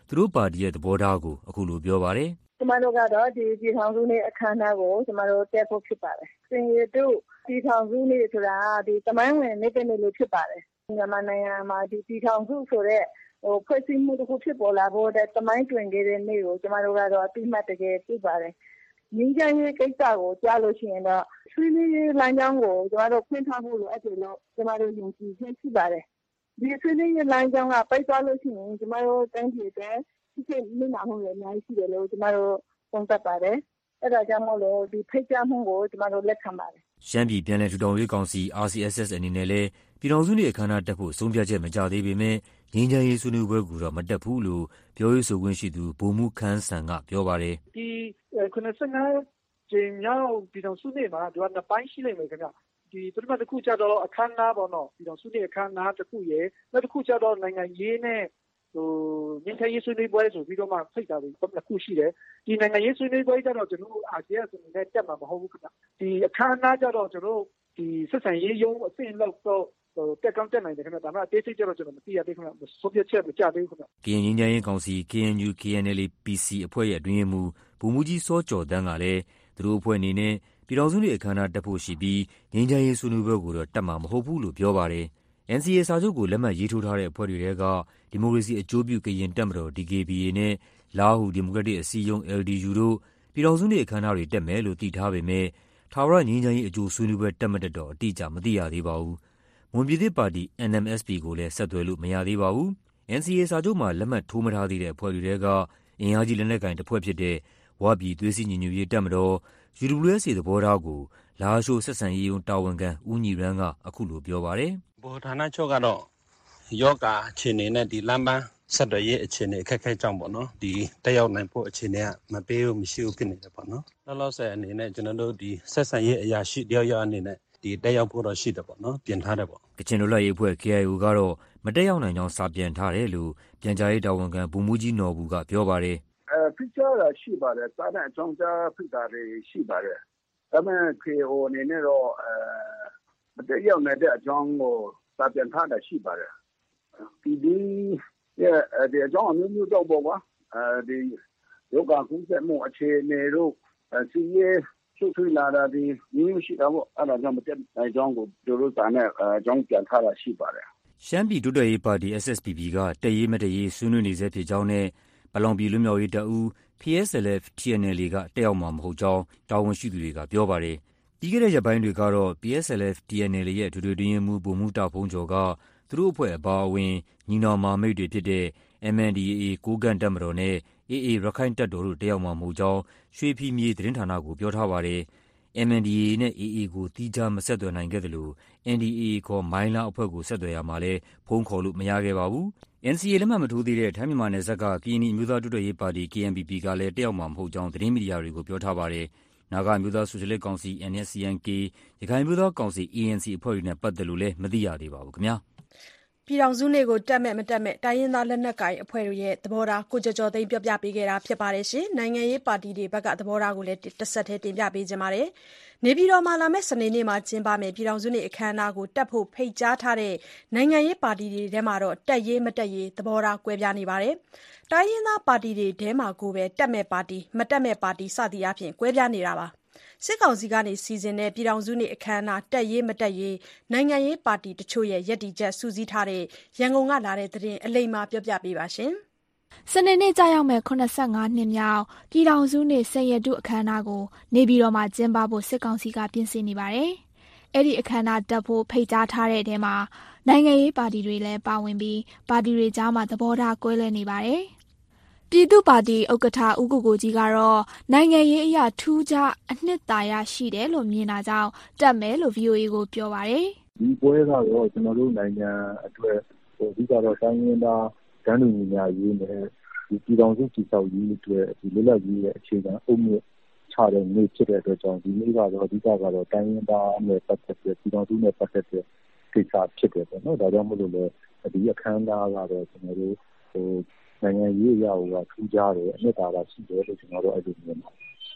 သူတို့ပါတီရဲ့သဘောထားကိုအခုလိုပြောပါတယ်ကျမတို့ကတော့ဒီပြည်ထောင်စုနေ့အခမ်းအနားကိုကျမတို့တက်ဖို့ဖြစ်ပါတယ်။စင်ရတို့ပြည်ထောင်စုနေ့ဆိုတာဒီတမိုင်းဝင်နေ့တစ်နေ့လေးဖြစ်ပါတယ်။မြန်မာနိုင်ငံမှာဒီပြည်ထောင်စုဆိုတဲ့ဟိုဖွဲ့စည်းမှုတစ်ခုဖြစ်ပေါ်လာဖို့တဲ့တမိုင်းတွင်ခဲ့တဲ့နေ့ကိုကျမတို့ကတော့အတိအမှတ်တကယ်ပြုပါတယ်။ငြိမ်းချမ်းရေးကိစ္စကိုကြားလို့ရှိရင်တော့ဆွေးနွေးရေးလမ်းကြောင်းကိုကျမတို့ဖွင့်ထားဖို့လိုအပ်တယ်လို့ကျမတို့ယုံကြည်ခြင်းရှိပါတယ်။ဒီဆွေးနွေးရေးလမ်းကြောင်းကပိတ်သွားလို့ရှိရင်ကျမတို့တိုင်းပြည်အတွက်ဒီနေ့နာမှုလည်းအများကြီးရှိတယ်လို့ကျမတို့သုံးသပ်ပါတယ်။အဲဒါကြောင့်မို့လို့ဒီဖိတ်ကြားမှုကိုကျမတို့လက်ခံပါတယ်။ရှမ်းပြည်ပြန်လည်ထူထောင်ရေးကောင်စီ R C S S အနေနဲ့လည်းပြည်ထောင်စုနေ့အခမ်းအနားတက်ဖို့ဆုံးဖြတ်ချက်မကျသေးပေမဲ့ငြိမ်းချမ်းရေးဆွေးနွေးပွဲကိုတော့မတက်ဘူးလို့ပြောရေးဆိုခွင့်ရှိသူဗိုလ်မှူးခမ်းစံကပြောပါတယ်။ဒီခုနစ်ဆယ့်ငါးကျင်းမြောက်ပြည်ထောင်စုနေ့မှာဒီကနှစ်ပိုင်းရှိလိမ့်မယ်ခင်ဗျ။ဒီပထမတစ်ခုကျတော့အခမ်းအနားပေါ့နော်ပြည်ထောင်စုနေ့အခမ်းအနားတစ်ခုရယ်နောက်တစ်ခုကျတော့နိုင်ငံရေးနဲ့ဟိုငင်းချရေးဆွေးနွေးပွဲဆိုပြီးတော့မှဖိတ်တာတွေတစ်ခုရှိတယ်ဒီနိုင်ငံရေးဆွေးနွေးပွဲကျတော့ကျွန်တော်တို့ R C S အနေနဲ့တက်မှာမဟုတ်ဘူးခင်ဗျဒီအခမ်းအနားကျတော့ကျွန်တော်တို့ဒီဆက်ဆံရေးရုံးအဆင့်လောက်တော့ဟိုတက်ကောင်းတက်နိုင်တယ်ခင်ဗျဒါမှအသေးစိတ်ကျတော့ကျွန်တော်မသိရသေးခင်ဗျဆိုပြချက်မကြသေးဘူးခင်ဗျကရင်ငင်းချရေးကောင်စီ K N U K N L A P C အဖွဲ့ရဲ့အတွင်းရေးမှူးဗိုလ်မှူးကြီးစောကျော်တန်းကလည်းသူတို့အဖွဲ့အနေနဲ့ပြည်ထောင်စုနေ့အခမ်းအနားတက်ဖို့ရှိပြီးငင်းချရေးဆွေးနွေးပွဲကိုတော့တက်မှာမဟုတ်ဘူးလို့ပြောပါတယ်N C A စာချုပ်ကိုလက်မှတ်ရေးထိုးထားတဲ့အဖွဲ့တွေကဒီမိုကရေစီအကျိုးပြုကရင်တပ်မတော် D K B A နဲ့လားဟူဒီမိုကရက်တစ်အစည်းအရုံး L D U တို့ပြည်ထောင်စုနေ့အခမ်းအနားတွေတက်မယ်လို့သိထားပေမဲ့ထာဝရငြိမ်းချမ်းရေးအကျိုးဆွေးနွေးပွဲတက်မတက်တော့အတိအကျမသိရသေးပါဘူး။မွန်ပြည်သစ်ပါတီ N M S P ကိုလည်းဆက်သွယ်လို့မရသေးပါဘူး။ N C A စာချုပ်မှာလက်မှတ်ထိုးမထားသေးတဲ့အဖွဲ့တွေကအင်အားကြီးလက်နက်ကိုင်တစ်ဖွဲ့ဖြစ်တဲ့ဝပြည်သွေးစည်းညီညွတ်ရေးတပ်မတော် U W S A သဘောထားကိုလာရှိုးဆက်ဆံရေးရုံးတာဝန်ခံဦးညီရန်ကအခုလိုပြောပါတယ်။ဗဟိုဌာနချုပ်ကတော့ယောဂအခြေအနေနဲ့ဒီလမ်းပန်းဆက်သွယ်ရေးအခြေအနေအခက်အခဲကြောင့်ပေါ့နော်ဒီတက်ရောက်နိုင်ဖို့အခြေအနေကမပေးဘူးမရှိဘူးဖြစ်နေတယ်ပေါ့နော်လောလောဆယ်အနေနဲ့ကျွန်တော်တို့ဒီဆက်ဆံရေးအရာရှိတယောက်ယောက်အနေနဲ့ဒီတက်ရောက်ဖို့တော့ရှိတယ်ပေါ့နော်ပြင်ထားတယ်ပေါ့ကချင်လူလိုက်ရေးအဖွဲ့ K I O ကတော့မတက်ရောက်နိုင်ကြောင်းစာပြန်ထားတယ်လို့ပြန်ကြားရေးတာဝန်ခံဗိုလ်မှူးကြီးနော်ဘူးကပြောပါတယ်အဲဖိချာတာရှိပါတယ်စာနဲ့အကြောင်းကြားဖိတာတွေရှိပါတယ်ဒါပေမဲ့ K I O အနေနဲ့တော့အဲမတက်ရောက်နိုင်တဲ့အကြောင်းကိုစာပြန်ထားတာရှိပါတယ်ဒီဒီရဲ့ဒီအကြောင်းအမျိုးမျိုးတော့ပေါ့ကွာအဲဒီယောဂကုသမှုအခြေအနေတို့စီးရဲဆွဆွလာတာဒီမျိုးရှိတာပေါ့အဲ့ဒါကြောင့်မတက်အကြောင်းကိုတို့တို့စာနဲ့အကြောင်းပြန်ထားတာရှိပါတယ်ရှမ်းပြည်တိုးတက်ရေးပါတီ S S P P ကတက်ရေးမတက်ရေးဆွေးနွေးနေစေဖြစ်ကြောင်းနဲ့ပလောင်ပြည်လွတ်မြောက်ရေးတပ်ဦး P S L F T N L A ကတက်ရောက်မှာမဟုတ်ကြောင်းတာဝန်ရှိသူတွေကပြောပါတယ်ပြီးခဲ့တဲ့ရက်ပိုင်းတွေကတော့ P S L F T N L A ရဲ့ဒုတိယတွင်မှုဗိုလ်မှူးတာဖုံးကျော်ကသူတို့အဖွဲ့အပါအဝင်ညီနောင်မာမိတ်တွေဖြစ်တဲ့ M N D A A ကိုးကန့်တပ်မတော်နဲ့ A A ရခိုင်တပ်တော်တို့တက်ရောက်မှာမဟုတ်ကြောင်းရွှေဖီမြေသတင်းဌာနကိုပြောထားပါတယ်။ M N D A A နဲ့ A A ကိုတီးခြားမဆက်သွယ်နိုင်ခဲ့သလို N D A A ခေါ်မိုင်းလားအဖွဲ့ကိုဆက်သွယ်ရမှာလည်းဖုန်းခေါ်လို့မရခဲ့ပါဘူး။ N C A လက်မှတ်မထိုးသေးတဲ့ထိုင်းမြန်မာနယ်စပ်ကကရင်နီအမျိုးသားတိုးတက်ရေးပါတီ K N P P ကလည်းတက်ရောက်မှာမဟုတ်ကြောင်းသတင်းမီဒီယာတွေကိုပြောထားပါတယ်။နာဂအမျိုးသားဆိုရှယ်လစ်ကောင်စီ N S C N K ရခိုင်အမျိုးသားကောင်စီ A N C အဖွဲ့တွေနဲ့ပတ်သက်လို့လည်းမသိရသေးပါဘူးခင်ဗျာ။ပြည်ထောင်စုနေ့ကိုတက်မဲ့မတက်မဲ့တိုင်းရင်းသားလက်နက်ကိုင်အဖွဲ့တွေရဲ့သဘောထားကိုကြော်ကြော်သိမ်းပြောပြပေးခဲ့တာဖြစ်ပါတယ်ရှင်။နိုင်ငံရေးပါတီတွေဘက်ကသဘောထားကိုလည်းတစ်ဆက်တည်းတင်ပြပေးကြပါမယ်။နေပြည်တော်မှာလာမယ့်စနေနေ့မှာကျင်းပမယ်ပြည်ထောင်စုနေ့အခမ်းအနားကိုတက်ဖို့ဖိတ်ကြားထားတဲ့နိုင်ငံရေးပါတီတွေထဲမှာတော့တက်ရေးမတက်ရေးသဘောထားကွဲပြားနေပါတယ်။တိုင်းရင်းသားပါတီတွေထဲမှာကိုပဲတက်မဲ့ပါတီမတက်မဲ့ပါတီစသည်အပြင်ကွဲပြားနေတာပါ။စစ်ကောင်စီကနေစီစဉ်တဲ့ပြည်ထောင်စုနေ့အခမ်းအနားတက်ရေးမတက်ရေးနိုင်ငံရေးပါတီတချို့ရဲ့ရည်တည်ချက်စုစည်းထားတဲ့ရန်ကုန်ကလာတဲ့သတင်းအလိမ္မာပြောပြပေးပါရှင်။စနေနေ့ကြာရောက်မဲ့ခုနှစ်ဆယ့်ငါးနှစ်မြောက်ပြည်ထောင်စုနေ့ဆယ်ရက်တုအခမ်းအနားကိုနေပြည်တော်မှာကျင်းပဖို့စစ်ကောင်စီကပြင်ဆင်နေပါတယ်။အဲ့ဒီအခမ်းအနားတက်ဖို့ဖိတ်ကြားထားတဲ့အထဲမှာနိုင်ငံရေးပါတီတွေလည်းပါဝင်ပြီးပါတီတွေကြားမှာသဘောထားကွဲလွဲနေပါတယ်။ပြည်သူ့ပါတီဥက္ကဋ္ဌဦးကိုကိုကြီးကတော့နိုင်ငံရေးအရာထူးခြားအနှစ်သာရရှိတယ်လို့မြင်တာကြောင့်တက်မယ်လို့ V O A ကိုပြောပါတယ်။ဒီပွဲကတော့ကျွန်တော်တို့နိုင်ငံအတွက်ဟိုဒီကတော့တိုင်းရင်းသားတန်းတူညီမျှရေးနဲ့ဒီပြည်တော်စုတည်ဆောက်ရေးအတွက်ဒီလွတ်လပ်ရေးရဲ့အခြေခံအုတ်မြစ်ချတဲ့နေ့ဖြစ်တဲ့အတွက်ကြောင့်ဒီနေ့ကတော့အဓိကကတော့တိုင်းရင်းသားနဲ့ပတ်သက်တဲ့ပြည်တော်စုနဲ့ပတ်သက်တဲ့ကိစ္စဖြစ်တယ်ပေါ့နော်။ဒါကြောင့်မို့လို့လည်းဒီအခမ်းအနားကတော့ကျွန်တော်တို့ဟိုနိုင်ငံရေးအရာကထူးခြားတယ်အနှစ်သာရရှိတယ်လို့ကျွန်တော်တို့အဲ့လိုမြင်ပါတယ်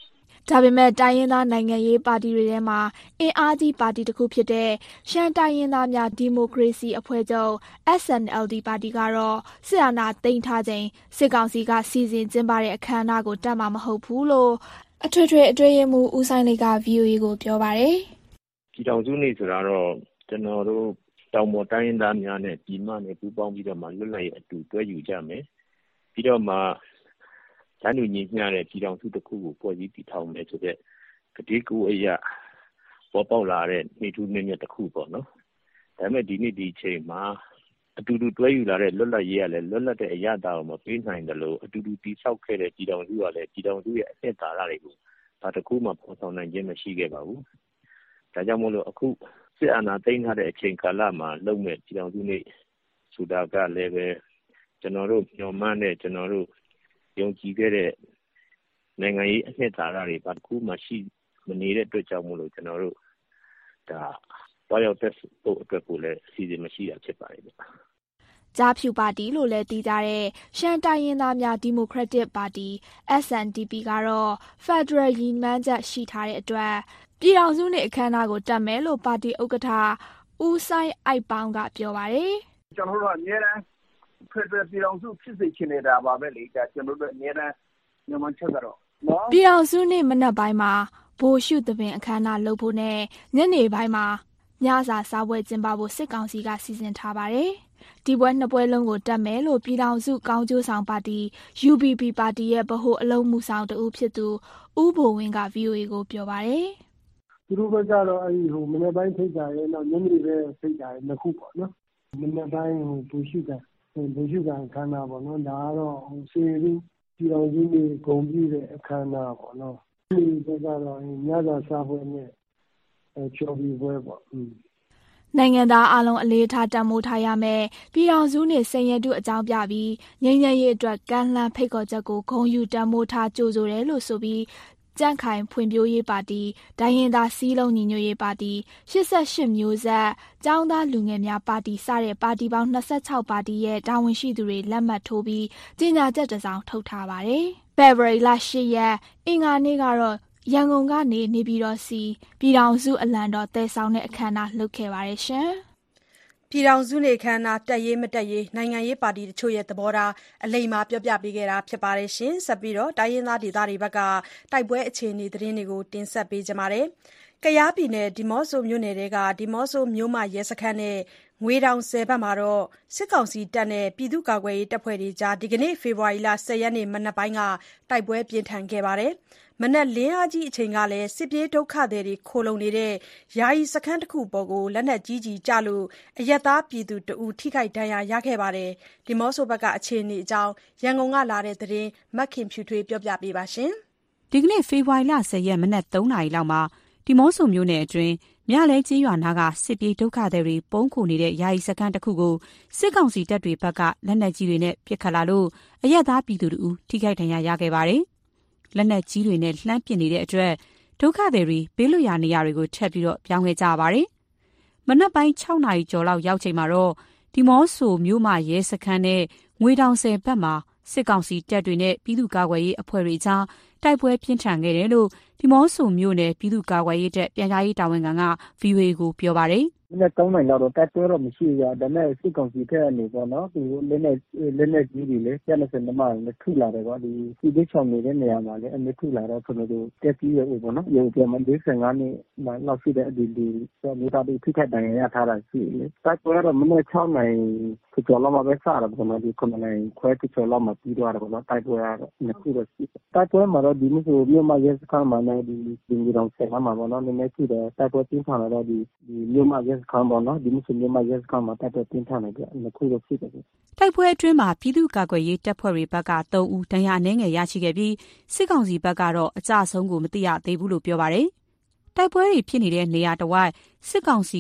ဒါပေမဲ့တိုင်းရင်းသားနိုင်ငံရေးပါတီတွေထဲမှာအင်အားကြီးပါတီတစ်ခုဖြစ်တဲ့ရှမ်းတိုင်းရင်းသားများဒီမိုကရေစီအဖွဲ့ချုပ် S N L D ပါတီကတော့စစ်အာဏာသိမ်းထားချိန်စစ်ကောင်စီကစီစဉ်ကျင်းပတဲ့အခမ်းအနားကိုတက်မှာမဟုတ်ဘူးလို့အထွေထွေအတွင်းရေးမှူးဦးဆိုင်လေးက ဗွီအိုအေ ကိုပြောပါတယ်။ပြည်ထောင်စုနေ့ဆိုတာတော့ကျွန်တော်တို့တောင်ပေါ်တိုင်းရင်းသားများနဲ့ပြည်မနဲ့ပူးပေါင်းပြီးတော့မှလွတ်လပ်ရေးအတူတွဲယူကြမယ်။ပြီးတော့မှတန်းတူညီမျှတဲ့ပြည်ထောင်စုတစ်ခုကိုဖွဲ့စည်းတည်ထောင်မယ်ဆိုတဲ့ကတိကူအရာပေါ်ပေါက်လာတဲ့နေထူးနေမြတ်တစ်ခုပေါ့နော်။ဒါပေမဲ့ဒီနေ့ဒီချိန်မှာအတူတူတွဲယူလာတဲ့လွတ်လပ်ရေးကလည်းလွတ်လပ်တဲ့အရာတာကိုမပေးနိုင်တယ်လို့အတူတူတိဆောက်ခဲ့တဲ့ပြည်ထောင်စုကလည်းပြည်ထောင်စုရဲ့အနှစ်သာရတွေကိုဒါတကူမှပေါ်ဆောင်နိုင်ခြင်းမရှိခဲ့ပါဘူး။ဒါကြောင့်မို့လို့အခုစစ်အာဏာသိမ်းထားတဲ့အချိန်ကာလမှာလုံမဲ့ပြည်ထောင်စုနေ့ဆိုတာကလည်းပဲကျွန်တော်တို့ညှော်မှန်းတဲ့ကျွန်တော်တို့ယုံကြည်ခဲ့တဲ့နိုင်ငံရေးအနှစ်သာရတွေဘာတကူမှရှိမနေတဲ့အတွက်ကြောင့်မို့လို့ကျွန်တော်တို့ဒါပေါ်ရောက်တဲ့ပို့အတွက်ကိုလည်းအစီအစဉ်မရှိတာဖြစ်ပါတယ်ဗျ။ကြားဖြူပါတီလို့လည်းသိကြတဲ့ရှမ်းတိုင်းရင်းသားများဒီမိုကရက်တစ်ပါတီ S N D P ကတော့ဖက်ဒရယ်ရည်မှန်းချက်ရှိထားတဲ့အတွက်ပြည်ထောင်စုနေ့အခမ်းအနားကိုတက်မယ်လို့ပါတီဥက္ကဋ္ဌဦးဆိုင်အိုက်ပေါင်းကပြောပါတယ်။ကျွန်တော်တို့အများအားဖက်ဒရယ်ပြည်ထောင်စုဖြစ်စေချင်နေတာပါပဲလေဒါကျွန်တော်တို့အများအားညမှချက်ကတော့နော်ပြည်ထောင်စုနေ့မနက်ပိုင်းမှာဘိုလ်ရှုသဘင်အခမ်းအနားလုပ်ဖို့နဲ့ညနေပိုင်းမှာညစာစားပွဲကျင်းပဖို့စစ်ကောင်စီကစီစဉ်ထားပါတယ်။ဒီပွဲနှစ်ပွဲလုံးကိုတက်မယ်လို့ပြည်ထောင်စုကောင်းကျိုးဆောင်ပါတီ U B P ပါတီရဲ့ဗဟိုအလုံးမှုဆောင်တဦးဖြစ်သူဦးဘိုဝင်းက ဗွီအိုအေ ကိုပြောပါတယ်။သူတို့ဘက်ကတော့အဲဒီဟိုမနေ့ပိုင်းထိတ်တာရဲ့နောက်ညနေပဲထိတ်တာရဲ့နှစ်ခုပေါ့နော်။မနေ့ပိုင်းဟိုဘိုလ်ရှုကဘိုလ်ရှုကအခမ်းအနားပေါ့နော်။ဒါကတော့ဟိုစေရီပြည်ထောင်စုနေ့ဂုဏ်ပြုတဲ့အခမ်းအနားပေါ့နော်။ဒီဘက်ကတော့ညစာစားပွဲနဲ့ချော်ပြီးပွဲပေါ့နိုင်ငံသားအလုံးအလေးထားတန်မိုးထားရမယ်ပြည်ထောင်စုနေ့စိန်ရတုအကြောင်းပြပြီးငြိမ်းချမ်းရေးအတွက်ကမ်းလှမ်းဖိတ်ခေါ်ချက်ကိုဂုဏ်ယူတန်မိုးထားကြိုဆိုတယ်လို့ဆိုပြီးကြန့်ခိုင်ဖွံ့ဖြိုးရေးပါတီဒိုင်းရင်သားစည်းလုံးညီညွတ်ရေးပါတီရှစ်ဆယ့်ရှစ်မျိုးဆက်ကျောင်းသားလူငယ်များပါတီစတဲ့ပါတီပေါင်း၂၆ပါတီရဲ့တာဝန်ရှိသူတွေလက်မှတ်ထိုးပြီးကြေညာချက်တစ်စောင်ထုတ်ထားပါတယ်။ဖေဖော်ဝါရီလ၈ရက်အင်္ဂါနေ့ကတော့ရန်ကုန်ကနေနေပြည်တော်စီပြည်ထောင်စုအလံတော်တည်ဆောင်တဲ့အခမ်းအနားလုပ်ခဲ့ပါတယ်ရှင်။ပြည်ထောင်စုနေ့အခမ်းအနားတက်ရေးမတက်ရေးနိုင်ငံရေးပါတီတချို့ရဲ့သဘောထားအလိမ္မာပြောပြပေးခဲ့တာဖြစ်ပါတယ်ရှင်။ဆက်ပြီးတော့တိုင်းရင်းသားဒေသတွေဘက်ကတိုက်ပွဲအခြေအနေသတင်းတွေကိုတင်ဆက်ပေးကြပါမယ်။ကယားပြည်နယ်ဒီမော့ဆိုမြို့နယ်တွေကဒီမော့ဆိုမြို့မရဲစခန်းနဲ့ငွေတောင်ဆယ်ဘက်မှာတော့စစ်ကောင်စီတပ်နဲ့ပြည်သူ့ကာကွယ်ရေးတပ်ဖွဲ့တွေကြားဒီကနေ့ဖေဖော်ဝါရီလ၁၀ရက်နေ့မနက်ပိုင်းကတိုက်ပွဲပြင်းထန်ခဲ့ပါတယ်။မနက်လင်းအားကြီးအချိန်ကလည်းစစ်ပြေးဒုက္ခသည်တွေခိုလုံနေတဲ့ယာယီစခန်းတစ်ခုပေါ်ကိုလက်နက်ကြီးကြီးကျလို့အရက်သားပြည်သူတအူထိခိုက်ဒဏ်ရာရခဲ့ပါတယ်။ဒီမော့ဆိုဘက်ကအခြေအနေအကြောင်းရန်ကုန်ကလာတဲ့သတင်းမခင်ဖြူထွေးပြောပြပေးပါရှင်။ဒီကနေ့ဖေဖော်ဝါရီလ၁၀ရက်မနက်၃နာရီလောက်မှာဒီမော့ဆိုမြို့နယ်အတွင်းမြလဲကျေးရွာနာကစစ်ပြေးဒုက္ခသည်တွေပုန်းခိုနေတဲ့ယာယီစခန်းတစ်ခုကိုစစ်ကောင်စီတပ်တွေဘက်ကလက်နက်ကြီးတွေနဲ့ပစ်ခတ်လာလို့အရက်သားပြည်သူတို့ထိခိုက်ဒဏ်ရာရခဲ့ပါတယ်။လက်နက်ကြီးတွေနဲ့လှမ်းပစ်နေတဲ့အတွက်ဒုက္ခသည်တွေဘေးလွတ်ရာနေရာတွေကိုထပ်ပြီးတော့ပြောင်းခဲ့ကြရပါတယ်။မနက်ပိုင်း၆နာရီကျော်လောက်ရောက်ချိန်မှာတော့ဒီမော့ဆိုမြို့မရဲစခန်းနဲ့ငွေတောင်ဆယ်ဘက်မှာစစ်ကောင်စီတပ်တွေနဲ့ပြည်သူ့ကာကွယ်ရေးအဖွဲ့တွေကြားတိုက်ပွဲပြင်းထန်ခဲ့တယ်လို့ဒီမော့ဆိုမြို့နယ်ပြည်သူ့ကာကွယ်ရေးတပ်ပြန်ကြားရေးတာဝန်ခံက ဗွီအိုအေ ကိုပြောပါတယ်။မနေ့၃နာရီလောက်တော့တိုက်ပွဲတော့မရှိရဒါပေမဲ့စစ်ကောင်စီထက်အနေပေါ့နော်ဒီလက်နဲ့လက်နဲ့ကြီးတွေလေကျန်တဲ့စနမတွေထုလာတယ်ပေါ့ဒီစီဒေးချောင်းနေတဲ့နေရာမှာလေအမြထုလာတော့ကျွန်တော်တို့တက်ပြီးရပေါ့နော်ရုပ်ပြန်မ၄၅နှစ်လောက်ရှိတဲ့အဒီဒီမြို့သားတွေထိခိုက်ဒဏ်ရာရထားတာရှိလေတိုက်ပွဲတော့မနေ့၆နာရီကျော်လောက်မှပဲစတာပေါ့နော်ဒီခုနှစ်နာရီခွဲကျော်လောက်မှပြီးသွားတယ်ပေါ့နော်တိုက်ပွဲကတော့နှစ်ခုတော့ရှိတိုက်ပွဲမှာတော့ဒီမျိုးဆိုမြို့မှာရဲစခန်းမှာနဲ့ဒီဒီမျိုးတော့ဆက်မှာပေါ့နော်နည်းနည်းရှိတယ်တိုက်ပွဲပြင်းထန်တော့ဒီဒီမြို့မှာရဲစခန်းပေါ့နော်ဒီမျိုးဆိုမြို့မှာရဲစခန်းမှာတိုက်ပွဲပြင်းထန်တယ်ကြနှစ်ခုတော့ရှိတယ်တိုက်ပွဲအတွင်းမှာပြည်သူ့ကာကွယ်ရေးတပ်ဖွဲ့တွေဘက်က၃ဦးဒဏ်ရာအနည်းငယ်ရရှိခဲ့ပြီးစစ်ကောင်စီဘက်ကတော့အကြဆုံးကိုမသိရသေးဘူးလို့ပြောပါတယ်တိုက်ပွဲတွေဖြစ်နေတဲ့နေရာတဝိုက်စစ်ကောင်စီက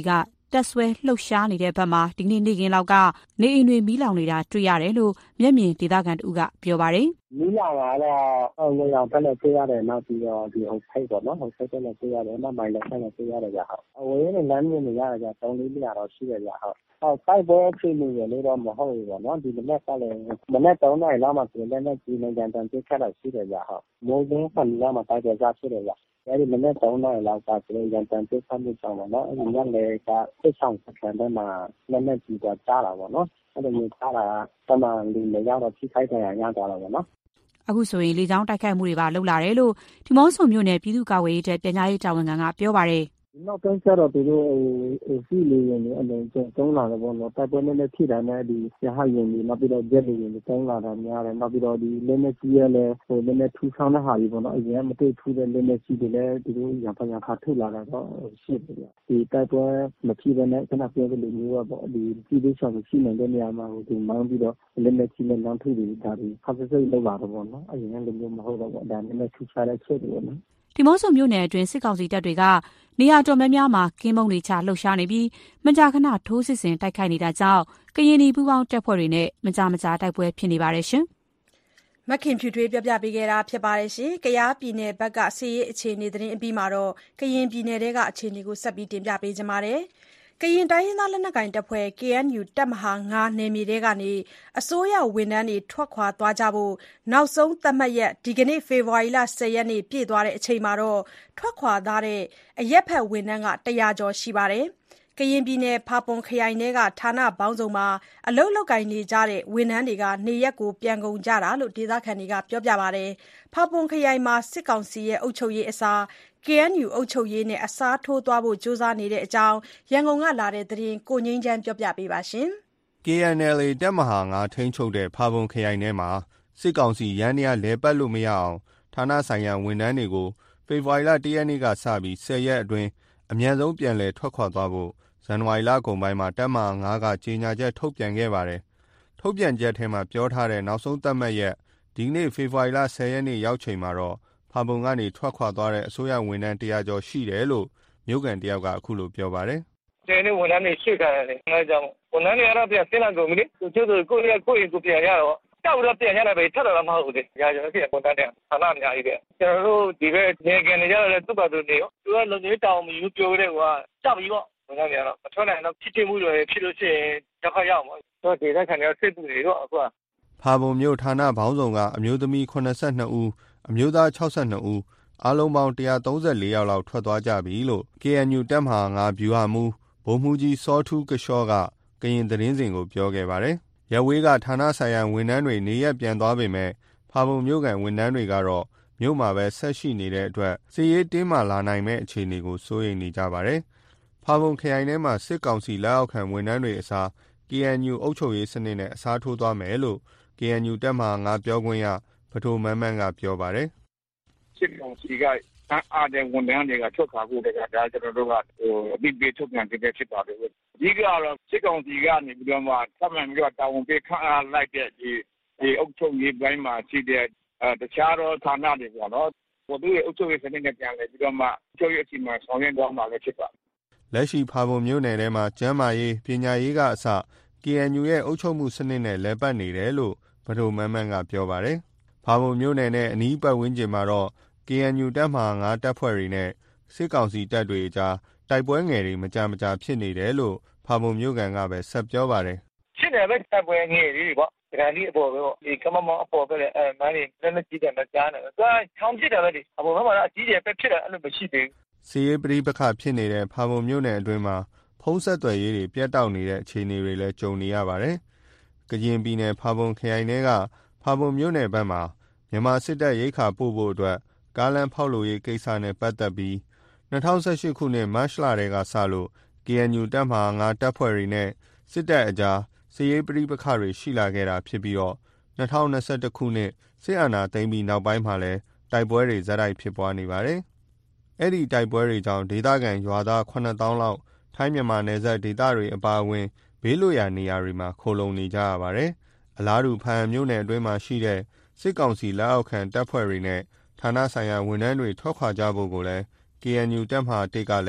တက်ဆွဲလှုပ်ရှားနေတဲ့ဘက်မှာဒီနေ့နေ့ကင်းလောက်ကနေအိမ်တွေမီးလောင်နေတာတွေ့ရတယ်လို့မျက်မြင်ဒေသခံတူကပြောပါတယ်မီးလောင်လာတော့ငွေရောင်တက်လည်းတွေ့ရတယ်နောက်ပြီးတော့ဒီဟိုဖိတ်ပေါ့နော်ဟိုဖိတ်တက်လည်းတွေ့ရတယ်နောက်မိုင်လည်းဆက်လည်းတွေ့ရတယ်ကြာဟုတ်အဝေးနဲ့လမ်းမြင်နေရတာကြာသုံးလေးနေရာတော့ရှိတယ်ကြာဟုတ်ဟုတ်တိုက်ပွဲဖြစ်နေရလို့တော့မဟုတ်ဘူးပေါ့နော်ဒီမနေ့ကလည်းမနေ့သုံးနာရီလောက်မှဆိုလည်းလက်ကြီးနေကြတယ်ပြစ်ခတ်တော့ရှိတယ်ကြာဟုတ်မိုးကင်းဆန်လာမှတိုက်ပွဲကြဖြစ်တယ်ကြာအဲဒီမနေ့သုံးနာရီလောက်ကဆိုရင်ရန်တန်ပြစ်ခတ်မှုကြောင့်ပေါ့နော်အဲဒီညနေကစစ်ဆောင်စခန်းထဲမှာလက်နဲ့ကြီးတော့ကြားလာပေါ့နော်အဲ့လိုမျိုးကြားလာတမန်လူတွေရောက်တော့ထိခိုက်တဲ့ရရသွားတော့ပေါ့နော်အခုဆိုရင်လေကြောင်းတိုက်ခိုက်မှုတွေပါလှုပ်လာတယ်လို့ဒီမော့ဆိုမြို့နယ်ပြည်သူ့ကာကွယ်ရေးတပ်ပြန်ကြားရေးတာဝန်ခံကပြောပါတယ်နောက်ပိုင်းကျတော့သူတို့ဟိုစီလီရင်အလုံးကျတုံးလာတယ်ပေါ့နော်တိုက်ပွဲနဲ့လည်းဖြစ်တာနဲ့ဒီရဟရင်ဒီနောက်ပြီးတော့ဂျက်လီရင်တုံးလာတာများတယ်နောက်ပြီးတော့ဒီလက်နဲ့ကြီးရလဲဟိုလက်နဲ့ထူဆောင်းတဲ့ဟာကြီးပေါ့နော်အရင်မတွေ့ထူတဲ့လက်နဲ့ကြီးတွေလည်းသူတို့ရဖန်ခါထုတ်လာတာတော့ရှိတယ်ဗျဒီတိုက်ပွဲမဖြစ်ဘဲနဲ့ခဏပြောတဲ့လူမျိုးကပေါ့ဒီကြီးလေးဆောင်ရှိနေတဲ့နေရာမှာဟိုဒီမောင်းပြီးတော့လက်နဲ့ကြီးနဲ့လောင်းထုတွေဒါတွေခါစစိတ်လောက်လာတော့ပေါ့နော်အရင်ကလူမျိုးမဟုတ်တော့ပေါ့ဒါနဲ့ထူရှားတဲ့ချက်တွေပေါ့နော်ဒီမော့ဆိုမြို့နယ်အတွင်းစစ်ကောင်စီတပ်တွေကနေရာတော်များများမှာကင်းမုံတွေချလှုပ်ရှားနေပြီးမကြာခဏထိုးစစ်ဆင်တိုက်ခိုက်နေတာကြောင့်ကရင်ပြည်ပူးပေါင်းတပ်ဖွဲ့တွေနဲ့မကြာမကြာတိုက်ပွဲဖြစ်နေပါတယ်ရှင်မခင်ဖြူထွေးပြပြပေးခဲ့တာဖြစ်ပါတယ်ရှင်။ကယားပြည်နယ်ဘက်ကစီးရေးအခြေအနေသတင်းအပြီးမှာတော့ကရင်ပြည်နယ်တဲကအခြေအနေကိုဆက်ပြီးတင်ပြပေးကြပါမယ်။ကရင်တိုင်းရင်းသားလက်နက်ကိုင်တပ်ဖွဲ့ K N U တပ်မဟာငါးနယ်မြေတဲကနေအစိုးရဝန်ထမ်းတွေထွက်ခွာသွားကြဖို့နောက်ဆုံးသတ်မှတ်ရက်ဒီကနေ့ဖေဖော်ဝါရီလဆယ်ရက်နေ့ပြည့်သွားတဲ့အချိန်မှာတော့ထွက်ခွာသွားတဲ့အရက်ဖက်ဝန်ထမ်းကတရာကျော်ရှိပါတယ်။ကရင်ပြည်နယ်ဖာပွန်ခရိုင်ထဲကဌာနပေါင်းစုံမှာအလုပ်လုပ်ကိုင်နေကြတဲ့ဝန်ထမ်းတွေကနေရက်ကိုပြန်ကုန်ကြတာလို့ဒေသခံတွေကပြောပြပါတယ်။ဖာပွန်ခရိုင်မှာစစ်ကောင်စီရဲ့အုပ်ချုပ်ရေးအစား K N U အုပ်ချုပ်ရေးနဲ့အစားထိုးသွားဖို့ကြိုးစားနေတဲ့အကြောင်းရန်ကုန်ကလာတဲ့သတင်းကိုငိမ့်ချမ်းပြောပြပေးပါရှင်။ K N L A တပ်မဟာငါထိန်းချုပ်တဲ့ဖာပွန်ခရိုင်ထဲမှာစစ်ကောင်စီရန်နေရလဲပတ်လို့မရအောင်ဌာနဆိုင်ရာဝန်ထမ်းတွေကိုဖေဖော်ဝါရီလတရက်နေ့ကစပြီးဆယ်ရက်အတွင်းအမြန်ဆုံးပြန်လည်ထွက်ခွာသွားဖို့ဇန်နဝါရီလကုန်ပိုင်းမှာတပ်မဟာငါကကြေညာချက်ထုတ်ပြန်ခဲ့ပါတယ်။ထုတ်ပြန်ချက်ထဲမှာပြောထားတဲ့နောက်ဆုံးသတ်မှတ်ရက်ဒီနေ့ဖေဖော်ဝါရီလဆယ်ရက်နေ့ရောက်ချိန်မှာတော့ဖာပွန်ကနေထွက်ခွာသွားတဲ့အစိုးရဝန်ထမ်းတရာကျော်ရှိတယ်လို့မြို့ကန်တယောက်ကအခုလိုပြောပါတယ်။ဒီနေ့ဝန်ထမ်းတွေရှိကြတယ်လေ။အဲကြောင့်ဝန်ထမ်းတွေကတော့ပြန်ဆင်းလာကုန်ပြီလေ။သူတို့ကိုယ့်ရဲ့ကိုယ့်ရဲ့ကိုပြန်ရတော့တောက်တော့ပြန်ရတာပဲထပ်တော့မဟုတ်ဘူးလေ။ရာကျော်ဖြစ်ဝန်ထမ်းတွေဌာနအများကြီးပဲ။ကျွန်တော်တို့ဒီဘက်နေကန်နေကြတယ်သူ့ဘာသူနေရောသူကလုံကြီးတောင်မယူပြောတဲ့ကွာကြောက်ပြီးပေါ့ဝန်ထမ်းတွေကတော့မထွက်နိုင်တော့ဖြစ်ချင်မှုတွေဖြစ်လို့ရှိရင်တစ်ခါရောက်မှာ။တော့ဒေသခံတွေစိတ်ပူနေတော့အခုကဖာပွန်မြို့ဌာနဘောင်းဆောင်ကအမျိုးသမီးခုနှစ်ဆယ့်နှစ်ဦးအမျိုးသား၆၂ဦးအားလုံးပေါင်း၁၃၄ယောက်လောက်ထွက်သွားကြပြီလို့ K N U တပ်မဟာငါဗျူဟာမှူးဗိုလ်မှူးကြီးစောထူးကရှော့ကကရင်သတင်းစင်ကိုပြောခဲ့ပါတယ်။ရပ်ဝေးကဌာနဆိုင်ရာဝန်ထမ်းတွေနေရက်ပြန်သွားပေမဲ့ဖာပုံမြို့ကန်ဝန်ထမ်းတွေကတော့မြို့မှာပဲဆက်ရှိနေတဲ့အတွက်စီရေးတင်းမာလာနိုင်မဲ့အခြေအနေကိုစိုးရိမ်နေကြပါတယ်။ဖာပုံခရိုင်ထဲမှာစစ်ကောင်စီလက်အောက်ခံဝန်ထမ်းတွေအစား K N U အုပ်ချုပ်ရေးစနစ်နဲ့အစားထိုးသွားမယ်လို့ K N U တပ်မဟာငါပြောခွင့်ရပထိုမန်းမန်းကပြောပါတယ်။စစ်ကောင်စီကအားတဲ့ဝန်ထမ်းတွေကထွက်ခွာဖို့တကဒါကျွန်တော်တို့ကဟိုအပိပေးထုတ်ပြန်ကြတဲ့ဖြစ်ပါတယ်။အဓိကတော့စစ်ကောင်စီကနေပြီးတော့မှသတ်မှန်ပြီးတော့တာဝန်ပေးခန့်အားလိုက်တဲ့ဒီဒီအုပ်ချုပ်ရေးပိုင်းမှာရှိတဲ့အဲတခြားသောဌာနတွေပေါ့နော်။ဟိုသူ့ရဲ့အုပ်ချုပ်ရေးစနစ်နဲ့ပြန်လဲပြီးတော့မှအုပ်ချုပ်ရေးအစီအမံဆောင်ရွက်သွားမှာလည်းဖြစ်ပါတယ်။လက်ရှိဖာပုံမြို့နယ်ထဲမှာကျန်းမာရေးပညာရေးကအစ K N U ရဲ့အုပ်ချုပ်မှုစနစ်နဲ့လဲပတ်နေတယ်လို့ပထိုမန်းမန်းကပြောပါတယ်။ဖာပုံမြို့နယ်နဲ့အနီးပတ်ဝန်းကျင်မှာတော့ K N U တပ်မဟာငါတပ်ဖွဲ့တွေနဲ့စစ်ကောင်စီတပ်တွေအကြားတိုက်ပွဲငယ်တွေမကြာမကြာဖြစ်နေတယ်လို့ဖာပုံမြို့ကန်ကပဲဆက်ပြောပါတယ်။ဖြစ်တယ်ပဲတိုက်ပွဲငယ်တွေပေါ့။ဒါကြီးအပေါ်ပဲပေါ့။ဒီကမမောင်အပေါ်ပဲအဲမန်းတွေလည်းမကြည့်တယ်မကြားနဲ့။သူကချောင်းဖြစ်တယ်ပဲဒီ။အပေါ်မှာအကြီးကျယ်ပဲဖြစ်တယ်အဲ့လိုမရှိသေးဘူး။စီရေးပရိပခဖြစ်နေတဲ့ဖာပုံမြို့နယ်အတွင်းမှာဖုံးဆက်သွယ်ရေးတွေပြတ်တောက်နေတဲ့အခြေအနေတွေလည်းကြုံနေရပါတယ်။ကရင်ပြည်နယ်ဖာပုံခရိုင်ထဲကဖာပုံမြို့နယ်ဘက်မှာမြန်မာစစ်တပ်ရိတ်ခါပို့ဖို့အတွက်ကားလမ်းဖောက်လို့ရေးကိစ္စနဲ့ပတ်သက်ပြီး၂၀၁၈ခုနှစ်မတ်လထဲကစလို့ K N U တပ်မဟာငါတပ်ဖွဲ့တွေနဲ့စစ်တပ်အကြားစစ်ရေးပဋိပက္ခတွေရှိလာခဲ့တာဖြစ်ပြီးတော့၂၀၂၁ခုနှစ်စစ်အာဏာသိမ်းပြီးနောက်ပိုင်းမှာလည်းတိုက်ပွဲတွေဇက်တိုက်ဖြစ်ပွားနေပါတယ်။အဲ့ဒီတိုက်ပွဲတွေကြောင့်ဒေသခံရွာသားခုနှစ်သောင်းလောက်ထိုင်းမြန်မာနယ်စပ်ဒေသတွေအပါအဝင်ဘေးလွတ်ရာနေရာတွေမှာခိုလုံနေကြရပါတယ်။အလားတူဖန်မြို့နယ်အတွင်းမှာရှိတဲ့စစ်ကောင်စီလက်အောက်ခံတပ်ဖွဲ့တွေနဲ့ဌာနဆိုင်ရာဝန်ထမ်းတွေထွက်ခွာကြဖို့ကိုလည်း K N U တပ်မဟာတစ်ကလည်း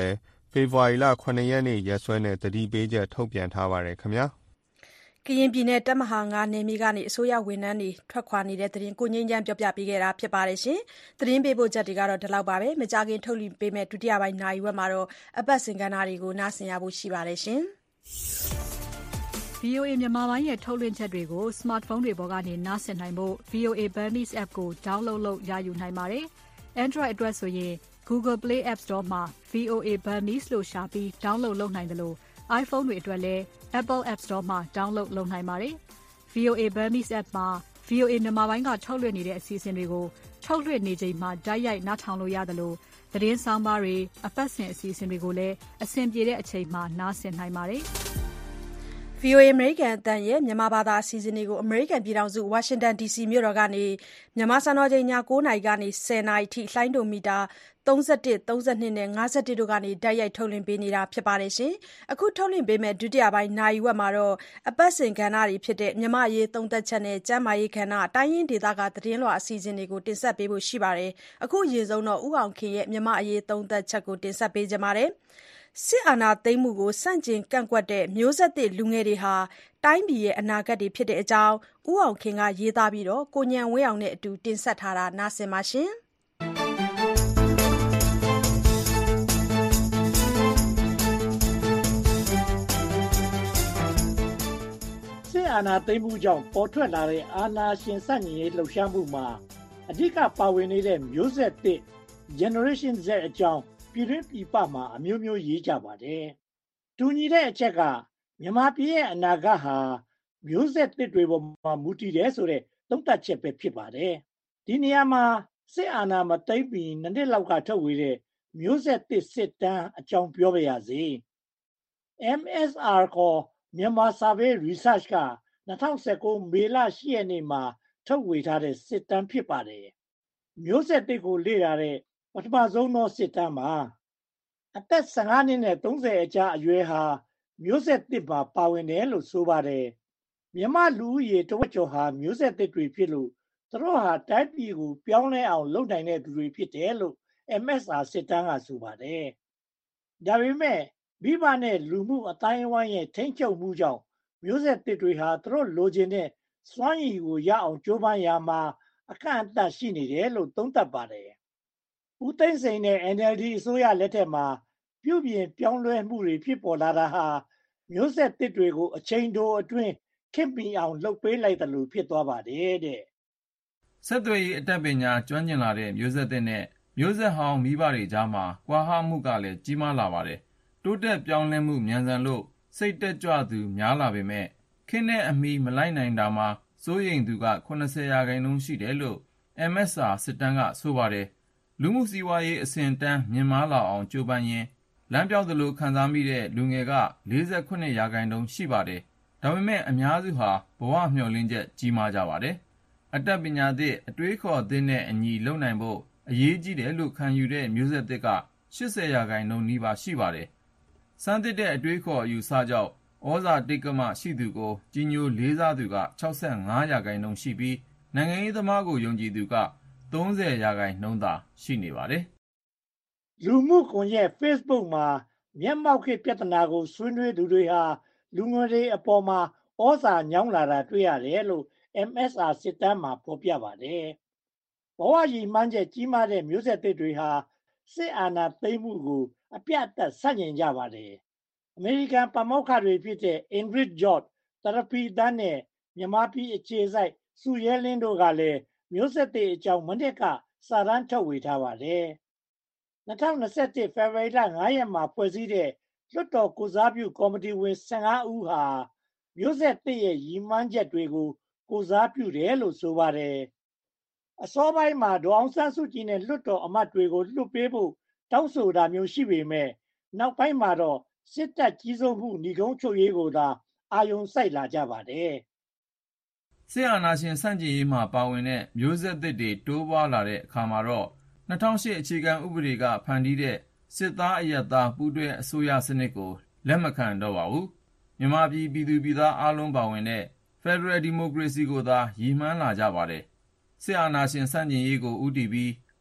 ဖေဖော်ဝါရီလ ခုနှစ်ရက်နေ့ရက်စွဲနဲ့သတိပေးချက်ထုတ်ပြန်ထားပါတယ်ခင်ဗျာကရင်ပြည်နယ်တပ်မဟာငါနယ်မြေကနေအစိုးရဝန်ထမ်းတွေထွက်ခွာနေတဲ့သတင်းကိုငင်းချမ်းပြောပြပေးခဲ့တာဖြစ်ပါတယ်ရှင်သတင်းပေးပို့ချက်တွေကတော့ဒီလောက်ပါပဲမကြခင်ထုတ်လွှင့်ပေးမဲ့ဒုတိယပိုင်းနိုင်ဝက်မှာတော့အပတ်စဉ်ကဏ္ဍတွေကိုနားဆင်ရဖို့ရှိပါတယ်ရှင်ဗွီအိုအေ မြန်မာပိုင်းရဲ့ထုတ်လွှင့်ချက်တွေကို smartphone တွေပေါ်ကနေနားဆင်နိုင်ဖို့ ဗွီအိုအေ Burmese app ကို download လုပ်ရယူနိုင်ပါတယ် Android အတွက်ဆိုရင် Google Play App Store မှာ ဗွီအိုအေ Burmese လို့ရှာပြီး download လုပ်နိုင်တယ်လို့ iPhone တွေအတွက်လည်း Apple App Store မှာ download လုပ်နိုင်ပါတယ် ဗွီအိုအေ Burmese app မှာ ဗွီအိုအေ မြန်မာပိုင်းကထုတ်လွှင့်နေတဲ့အစီအစဉ်တွေကိုထုတ်လွှင့်နေချိန်မှာတိုက်ရိုက်နားထောင်လို့ရတယ်လို့သတင်းဆောင်းပါးတွေအပတ်စဉ်အစီအစဉ်တွေကိုလည်းအဆင်ပြေတဲ့အချိန်မှာနားဆင်နိုင်ပါတယ်ဗွီအိုအေ American အသံရဲ့မြန်မာဘာသာအစီအစဉ်တွေကို American ပြည်ထောင်စု Washington ဒီ စီ မြို့တော်ကနေမြန်မာစံတော်ချိန်ည ၉ နာရီကနေ ၁၀ နာရီထိလှိုင်းဒိုမီတာသုံး၁၁ သုံး၂ နဲ့ ၅၁ တို့ကနေတိုက်ရိုက်ထုတ်လွှင့်ပေးနေတာဖြစ်ပါတယ်ရှင်။အခုထုတ်လွှင့်ပေးမယ့်ဒုတိယပိုင်းနာရီဝက်မှာတော့အပတ်စဉ်ကဏ္ဍတွေဖြစ်တဲ့မြမရေးသုံးသက်ချက်နဲ့ကျန်းမာရေးကဏ္ဍတိုင်းရင်းဒေသကသတင်းလွှာအစီအစဉ်တွေကိုတင်ဆက်ပေးဖို့ရှိပါတယ်။အခုအရင်ဆုံးတော့ဦးအောင်ခင်ရဲ့မြမရေးသုံးသက်ချက်ကိုတင်ဆက်ပေးကြပါမယ်။စစ်အာဏာသိမ်းမှုကိုစန့်ကျင်ကန့်ကွက်တဲ့မျိုးဆက်သစ်လူငယ်တွေဟာတိုင်းပြည်ရဲ့အနာဂတ်တွေဖြစ်တဲ့အကြောင်းဦးအောင်ခင်ကရေးသားပြီးတော့ကိုညံဝင်းအောင်နဲ့အတူတင်ဆက်ထားတာနားဆင်ပါရှင်စစ်အာဏာသိမ်းမှုကြောင့်ပေါ်ထွက်လာတဲ့အာဏာရှင်စန့်ကျင်ရေးလှုပ်ရှားမှုမှာအဓိကပါဝင်နေတဲ့မျိုးဆက်သစ် Generation Z အကြောင်းပြည်တွင်းပြည်ပမှာအမျိုးမျိုးရေးကြပါတယ်။တူညီတဲ့အချက်ကမြန်မာပြည်ရဲ့အနာဂတ်ဟာမျိုးဆက်သစ်တွေပေါ်မှာမူတည်တယ်ဆိုတဲ့သုံးသပ်ချက်ပဲဖြစ်ပါတယ်။ဒီနေရာမှာစစ်အာဏာမသိမ်းမီနှစ်နှစ်လောက်ကထုတ်ဝေတဲ့မျိုးဆက်သစ်စစ်တမ်းအကြောင်းပြောပါရစေ။ M S R ခေါ် Myanmar Survey Research က၂၀၁၉မေလ၈ရက်နေ့မှာထုတ်ဝေထားတဲ့စစ်တမ်းဖြစ်ပါတယ်။မျိုးဆက်သစ်ကိုလေ့လာတဲ့ပထမဆုံးသောစစ်တမ်းမှာအသက်၁၅နှစ်နဲ့၃၀အကြားအရွယ်ဟာမျိုးဆက်သစ်မှာပါဝင်တယ်လို့ဆိုပါတယ်မြန်မာလူဦးရေတဝက်ကျော်ဟာမျိုးဆက်သစ်တွေဖြစ်လို့သူတို့ဟာတိုင်းပြည်ကိုပြောင်းလဲအောင်လုပ်နိုင်တဲ့သူတွေဖြစ်တယ်လို့ M S R စစ်တမ်းကဆိုပါတယ်ဒါပေမဲ့မိဘနဲ့လူမှုအတိုင်းအဝိုင်းရဲ့ထိန်းချုပ်မှုကြောင့်မျိုးဆက်သစ်တွေဟာသူတို့လိုချင်တဲ့စွမ်းရည်ကိုရအောင်ကြိုးပမ်းရာမှာအကန့်အသတ်ရှိနေတယ်လို့သုံးသပ်ပါတယ်ဦးသိန်းစိန်နဲ့ N L D အစိုးရလက်ထက်မှာပြုပြင်ပြောင်းလဲမှုတွေဖြစ်ပေါ်လာတာဟာမျိုးဆက်သစ်တွေကိုအချိန်တိုအတွင်းခေတ်မီအောင်လုပ်ပေးလိုက်တယ်လို့ဖြစ်သွားပါတယ်တဲ့ဆက်သွယ်ရေးအတတ်ပညာကျွမ်းကျင်လာတဲ့မျိုးဆက်သစ်နဲ့မျိုးဆက်ဟောင်းမိဘတွေကြားမှာကွာဟမှုကလည်းကြီးမားလာပါတယ်တိုးတက်ပြောင်းလဲမှုမြန်ဆန်လို့စိတ်တက်ကြွသူများလာပေမဲ့ခေတ်နဲ့အမီမလိုက်နိုင်တာမှာစိုးရိမ်သူက၇၀ရာခိုင်နှုန်းရှိတယ်လို့ M S R စစ်တမ်းကဆိုပါတယ်လူမှုစီးပွားရေးအဆင့်တန်းမြင့်မားလာအောင်ကြိုးပမ်းရင်းလမ်းပြောင်းသလိုခံစားမိတဲ့လူငယ်က၄၉ရာခိုင်နှုန်းရှိပါတယ်ဒါပေမဲ့အများစုဟာဘဝမျှော်လင့်ချက်ကြီးမားကြပါတယ်အတတ်ပညာသစ်အတွေးခေါ်သစ်နဲ့အညီလုပ်နိုင်ဖို့အရေးကြီးတယ်လို့ခံယူတဲ့မျိုးဆက်သစ်က၈၀ရာခိုင်နှုန်းနီးပါးရှိပါတယ်စမ်းသစ်တဲ့အတွေးခေါ်အယူဆကြောင့်ဩဇာတိတ်ကမရှိသူကိုကြီးညိုလေးစားသူက၆၅ရာခိုင်နှုန်းရှိပြီးနိုင်ငံရေးသမားကိုယုံကြည်သူက၃၀ရာခိုင်နှုန်းသာရှိနေပါတယ်လူမှုကွန်ရက် Facebook မှာမျက်မှောက်ခေတ်ပြဿနာကိုဆွေးနွေးသူတွေဟာလူငယ်တွေအပေါ်မှာဩဇာညောင်းလာတာတွေ့ရတယ်လို့ M S R စစ်တမ်းမှာဖော်ပြပါတယ်။ဘဝရည်မှန်းချက်ကြီးမားတဲ့မျိုးဆက်သစ်တွေဟာစစ်အာဏာသိမ်းမှုကိုအပြတ်အသတ်ဆန့်ကျင်ကြပါတယ်။အမေရိကန်ပါမောက္ခတွေဖြစ်တဲ့ Ingrid George, Therapy သန်းနဲ့မြန်မာပြည်အခြေစိုက်စုရဲလင်းတို့ကလည်းမျိုးဆက်သစ်အကြောင်းမနှစ်ကစာတမ်းထုတ်ဝေထားပါတယ်။၂၀၂၁ဖေဖော်ဝါရီလ၅ရက်မှာဖွဲ့စည်းတဲ့လွှတ်တော်ကိုစားပြုကော်မတီဝင်၁၅ဦးဟာမျိုးဆက်သစ်ရဲ့ရည်မှန်းချက်တွေကိုကိုစားပြုတယ်လို့ဆိုပါတယ်။အစောပိုင်းမှာဒေါ်အောင်ဆန်းစုကြည်နဲ့လွှတ်တော်အမတ်တွေကိုလွှတ်ပေးဖို့တောင်းဆိုတာမျိုးရှိပေမဲ့နောက်ပိုင်းမှာတော့စစ်တပ်ကြီးစိုးမှုညီကုန်းချုပ်ရေးကိုသာအာရုံစိုက်လာကြပါတယ်။စစ်အာဏာရှင်စန့်ကျင်ရေးမှာပါဝင်တဲ့မျိုးဆက်သစ်တွေတိုးပွားလာတဲ့အခါမှာတော့၂၀၀၈အခြေခံဥပဒေကဖန်တီးတဲ့စစ်သားအရပ်သားပူးတွဲအစိုးရစနစ်ကိုလက်မခံတော့ပါဘူး။မြန်မာပြည်ပြည်သူပြည်သားအားလုံးပါဝင်တဲ့ဖက်ဒရယ်ဒီမိုကရေစီကိုသာရည်မှန်းလာကြပါတယ်။စစ်အာဏာရှင်စန့်ကျင်ရေးကိုဦးတည်ပြီး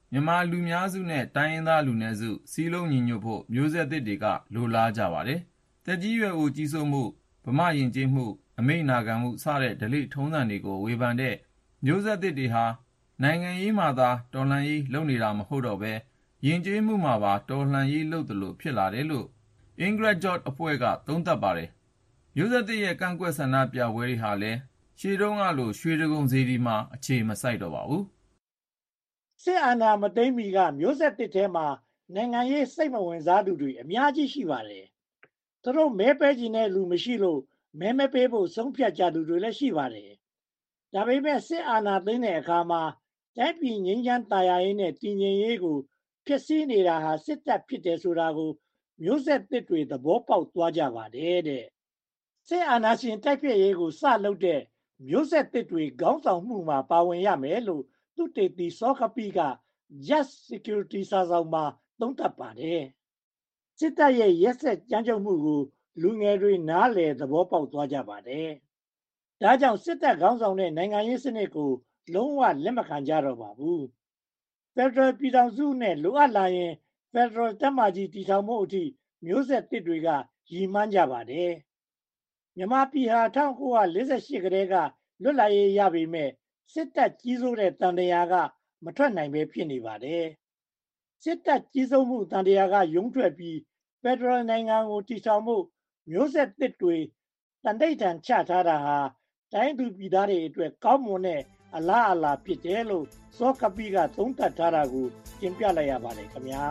မြန်မာလူများစုနဲ့တိုင်းရင်းသားလူနည်းစုစည်းလုံးညီညွတ်ဖို့မျိုးဆက်သစ်တွေကလိုလားကြပါတယ်။သက်ကြီးရွယ်အိုကြီးစိုးမှုဗမာယဉ်ကျေးမှုအမိန့်နာခံမှုစတဲ့ဓလေ့ထုံးစံတွေကိုဝေဖန်တဲ့မျိုးဆက်သစ်တွေဟာနိုင်ငံရေးမှာသာတော်လှန်ရေးလုပ်နေတာမဟုတ်တော့ဘဲယဉ်ကျေးမှုမှာပါတော်လှန်ရေးလုပ်သလိုဖြစ်လာတယ်လို့ Ingrid George အဖွဲ့ကသုံးသပ်ပါတယ်။မျိုးဆက်သစ်ရဲ့ကန့်ကွက်ဆန္ဒပြပွဲတွေဟာလည်းရှေ့တုန်းကလိုရွှေတကုံစေတီမှာအခြေမစိုက်တော့ပါဘူး။စစ်အာဏာမသိမ်းမီကမျိုးဆက်သစ်ထဲမှာနိုင်ငံရေးစိတ်မဝင်စားသူတွေအများကြီးရှိပါတယ်။သူတို့မဲပဲကျင်တဲ့လူမရှိလို့မဲမပေးဖို့ဆုံးဖြတ်ကြသူတွေလည်းရှိပါတယ်။ဒါပေမဲ့စစ်အာဏာသိမ်းတဲ့အခါမှာတိုင်းပြည်ငြိမ်းချမ်းသာယာရေးနဲ့တည်ငြိမ်ရေးကိုဖျက်ဆီးနေတာဟာစစ်တပ်ဖြစ်တယ်ဆိုတာကိုမျိုးဆက်သစ်တွေသဘောပေါက်သွားကြပါတယ်တဲ့။စစ်အာဏာရှင်တိုက်ဖျက်ရေးကိုစလုပ်တဲ့မျိုးဆက်သစ်တွေခေါင်းဆောင်မှုမှာပါဝင်ရမယ်လို့သုတေသီစောကပိက Just Security စာဆောင်မှာသုံးသပ်ပါတယ်။စစ်တပ်ရဲ့ရက်စက်ကြမ်းကြုတ်မှုကိုလူငယ်တွေနားလည်သဘောပေါက်သွားကြပါတယ်။ဒါကြောင့်စစ်တပ်ခေါင်းဆောင်တဲ့နိုင်ငံရေးစနစ်ကိုလုံးဝလက်မခံကြတော့ပါဘူး။ Federal ပြည်ထောင်စုနဲ့လိုအပ်လာရင် Federal တပ်မကြီးတည်ထောင်မှုအထိမျိုးဆက်သစ်တွေကရည်မှန်းကြပါတယ်။မြန်မာပြည်ဟာ၁၉၄၈ကတည်းကလွတ်လပ်ရေးရပေမဲ့စစ်တပ်ကြီးစိုးတဲ့တန်တရားကမထွက်နိုင်ပဲဖြစ်နေပါတယ်။စစ်တပ်ကြီးစိုးမှုတန်တရားကယုံထွက်ပြီး Federal နိုင်ငံကိုတည်ထောင်မှုမျိုးဆက်သစ်တွေတန်တိတ်ထန်ချထားတာဟာတိုင်းသူပြည်သားတွေအတွက်ကောင်းမွန်တဲ့အလားအလာဖြစ်တယ်လို့စောကပိကသုံးသပ်ထားတာကိုတင်ပြလိုက်ရပါတယ်ခင်ဗျာ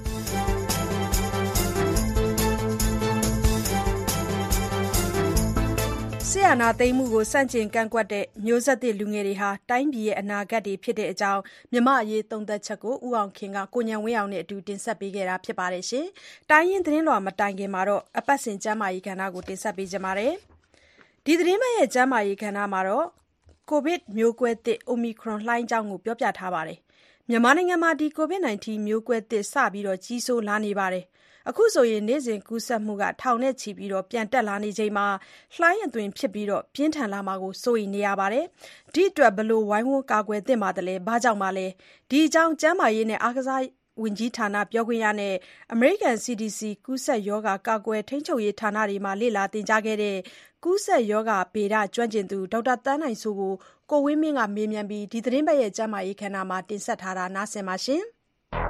စစ်အာဏာသိမ်းမှုကိုစန့်ကျင်ကန့်ကွက်တဲ့မျိုးဆက်သစ်လူငယ်တွေဟာတိုင်းပြည်ရဲ့အနာဂတ်တွေဖြစ်တဲ့အကြောင်းမြန်မာ့အရေးသုံးသပ်ချက်ကိုဦးအောင်ခင်ကကိုဉာဏ်ဝင်းအောင်နဲ့အတူတင်ဆက်ပေးခဲ့တာဖြစ်ပါတယ်ရှင်။တိုင်းရင်းသတင်းလွှာမတိုင်ခင်မှာတော့အပတ်စဉ်ကျမ်းမာရေးကဏ္ဍကိုတင်ဆက်ပေးကြပါမယ်။ဒီသတင်းပတ်ရဲ့ကျမ်းမာရေးကဏ္ဍမှာတော့ကိုဗစ်မျိုးကွဲသစ် Omicron လှိုင်းအကြောင်းကိုပြောပြထားပါတယ်။မြန်မာနိုင်ငံမှာဒီ ကိုဗစ် ၁၉ မျိုးကွဲသစ်စပြီးကြီးစိုးလာနေပါတယ်။အခုဆိုရင်နေ့စဉ်ကူးစက်မှုကထောင်နဲ့ချီပြီးပြန်တက်လာနေချိန်မှာလှိုင်းအသွင်ဖြစ်ပြီးပြင်းထန်လာမှာကိုစိုးရိမ်နေရပါတယ်။ဒီအတွက်ဘလို့ဝိုင်းဝန်းကာကွယ်သင့်ပါတယ်လဲ။ဘာကြောင့်ပါလဲ။ဒီအကြောင်းကျန်းမာရေးနဲ့အားကစားဝန်ကြီးဌာနပြောခွင့်ရနဲ့ American စီ ဒီ စီ ကူးစက်ရောဂါကာကွယ်ထိန်းချုပ်ရေးဌာနတွေမှာလေ့လာသင်ကြားခဲ့တဲ့ကူးစက်ရောဂါဗေဒကျွမ်းကျင်သူဒေါက်တာသန်းနိုင်စိုးကိုကိုဝင်းမင်းကမေးမြန်းပြီးဒီသတင်းပတ်ရဲ့ကျန်းမာရေးခဏမှာတင်ဆက်ထားတာနားဆင်ပါရှင်။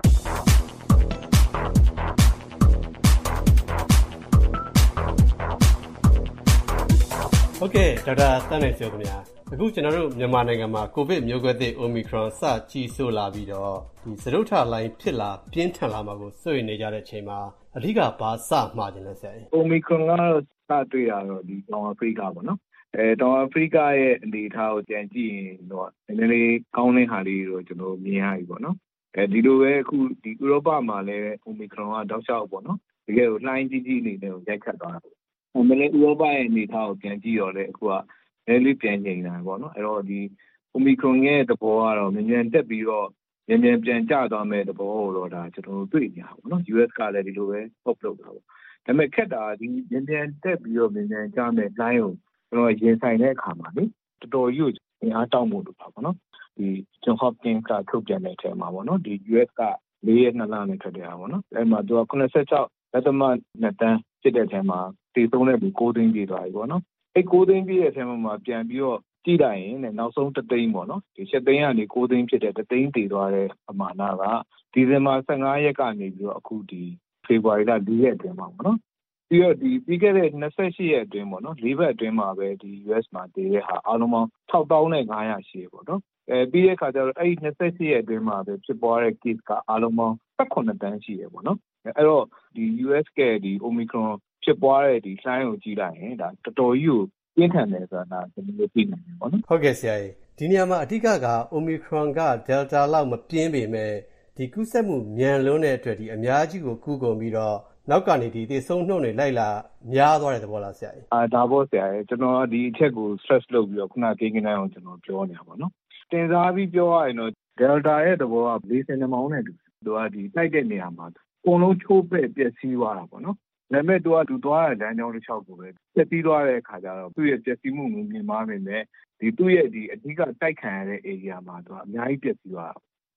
ဟုတ်ကဲ့ဒေါက်တာသန်းနိုင်စိုးခင်ဗျာအခုကျွန်တော်တို့မြန်မာနိုင်ငံမှာကိုဗစ်မျိုးကွဲသစ် Omicron စကြီးဆိုးလာပြီးတော့ဒီစရုပ်ထလိုင်းဖြစ်လာပြင်းထန်လာမှာကိုစိုးရိမ်နေကြတဲ့အချိန်မှာအဓိကဘာစမှားခြင်းလဲဆရာ Omicron ကတော့စတွေ့ရတော့ဒီတောင်အာဖရိကပေါ့နော်အဲတောင်အာဖရိကရဲ့အနေအထားကိုကြံကြည့်ရင်တော့နည်းနည်းလေးကောင်းတဲ့ဟာလေးတော့ကျွန်တော်မြင်ရပြီပေါ့နော်အဲဒီလိုပဲအခုဒီဥရောပမှာလည်း Omicron ကတောက်လျှောက်ပေါ့နော်တကယ်ကိုလှိုင်းကြီးကြီးနေတဲ့ကိုရိုက်ခတ်သွားတာပေါ့မလေးဥရောပရဲ့အနေအထားကိုပြန်ကြည့်တော့လေအခုကလည်းလေးပြန်ချိန်လာပေါ့နော်အဲ့တော့ဒီ Omicron ရဲ့သဘောကတော့မြန်မြန်တက်ပြီးတော့မြန်မြန်ပြန်ကျသွားမဲ့သဘောကိုတော့ဒါကျွန်တော်တို့တွေ့နေရပါပေါ့နော် ယူ အက်စ် ကလည်းဒီလိုပဲ pop လုပ်တာပေါ့ဒါပေမဲ့ခက်တာဒီမြန်မြန်တက်ပြီးတော့မြန်မြန်ကျမဲ့ line ကိုကျွန်တော်ရင်ဆိုင်တဲ့အခါမှာလေတော်တော်ကြီးကိုအင်အားတောင်းဖို့လုပ်ပါပေါ့နော်ဒီ John Hopkins ကထုတ်ပြန်တဲ့အထက်မှာပေါ့နော်ဒီ ယူ အက်စ် ကလေးရက်နှစ်လနဲ့ထွက်တဲ့ဟာပေါ့နော်အဲ့မှာသူကခုနစ်ဆယ့်ခြောက်ဒသမနှစ်တန်းဖြစ်တဲ့အချိန်မှာတည်သုံးတဲ့လူကိုးသိန်းပြည့်သွားပြီပေါ့နော်အဲ့ကိုးသိန်းပြည့်တဲ့အချိန်မှာပြန်ပြီးတော့ကြည့်လိုက်ရင်နောက်ဆုံးတစ်သိန်းပေါ့နော်ဒီရှစ်သိန်းကနေကိုးသိန်းဖြစ်တဲ့တစ်သိန်းတည်သွားတဲ့ပမာဏကဒီဇင်ဘာဆယ့်ငါးရက်ကနေပြီးတော့အခုဒီဖေဖော်ဝါရီလ၄ရက်အတွင်းမှာပေါ့နော်ပြီးတော့ဒီပြီးခဲ့တဲ့နှစ်ဆယ့်ရှစ်ရက်အတွင်းပေါ့နော်၄ဘက်အတွင်းမှာပဲဒီ ယူ အက်စ် မှာတည်တဲ့ဟာအားလုံးပေါင်းခြောက်သောင်းငါးရာရှိပေါ့နော်အဲပြီးတဲ့အခါကျတော့အဲ့ဒီနှစ်ဆယ့်ရှစ်ရက်အတွင်းမှာပဲဖြစ်ပွားတဲ့ case ကအားလုံးပေါင်း၁၈တန်းရှိရပေါ့နော်အဲ့တော့ဒီ ယူ အက်စ် ကဒီ Omicron ဖြစ်ပွားတဲ့ဒီလှိုင်းကိုကြည့်လိုက်ရင်ဒါတော်တော်ကြီးကိုပြင်းထန်တယ်ဆိုတာကျွန်တော်တို့သိနိုင်တယ်ပေါ့နော်ဟုတ်ကဲ့ဆရာကြီးဒီနေရာမှာအဓိကက Omicron က Delta လောက်မပြင်းပေမဲ့ဒီကူးစက်မှုမြန်လွန်းတဲ့အတွက်ဒီအများကြီးကိုကူးကုန်ပြီးတော့နောက်ကနေဒီသေဆုံးနှုန်းတွေလိုက်လာများသွားတဲ့သဘောလားဆရာကြီးအာဒါပေါ့ဆရာကြီးကျွန်တော်ဒီအချက်ကို stress လုပ်ပြီးတော့ခုနကိန်းကိန်းတိုင်းအောင်ကျွန်တော်ပြောနေတာပေါ့နော်တင်စားပြီးပြောရရင်တော့ Delta ရဲ့သဘောကလေးစင်နှမောင်းနဲ့တူသူကဒီတိုက်တဲ့နေရာမှာအကုန်လုံးချိုးပဲ့ပျက်စီးသွားတာပေါ့နော်ဒါပေမဲ့သူကသူသွားတဲ့လမ်းကြောင်းတစ်လျှောက်ကိုပဲပျက်စီးသွားတဲ့အခါကျတော့သူ့ရဲ့ပျက်စီးမှုမြင်မားနေတယ်ဒီသူ့ရဲ့ဒီအဓိကတိုက်ခံရတဲ့ area မှာသူကအများကြီးပျက်စီးသွားတာ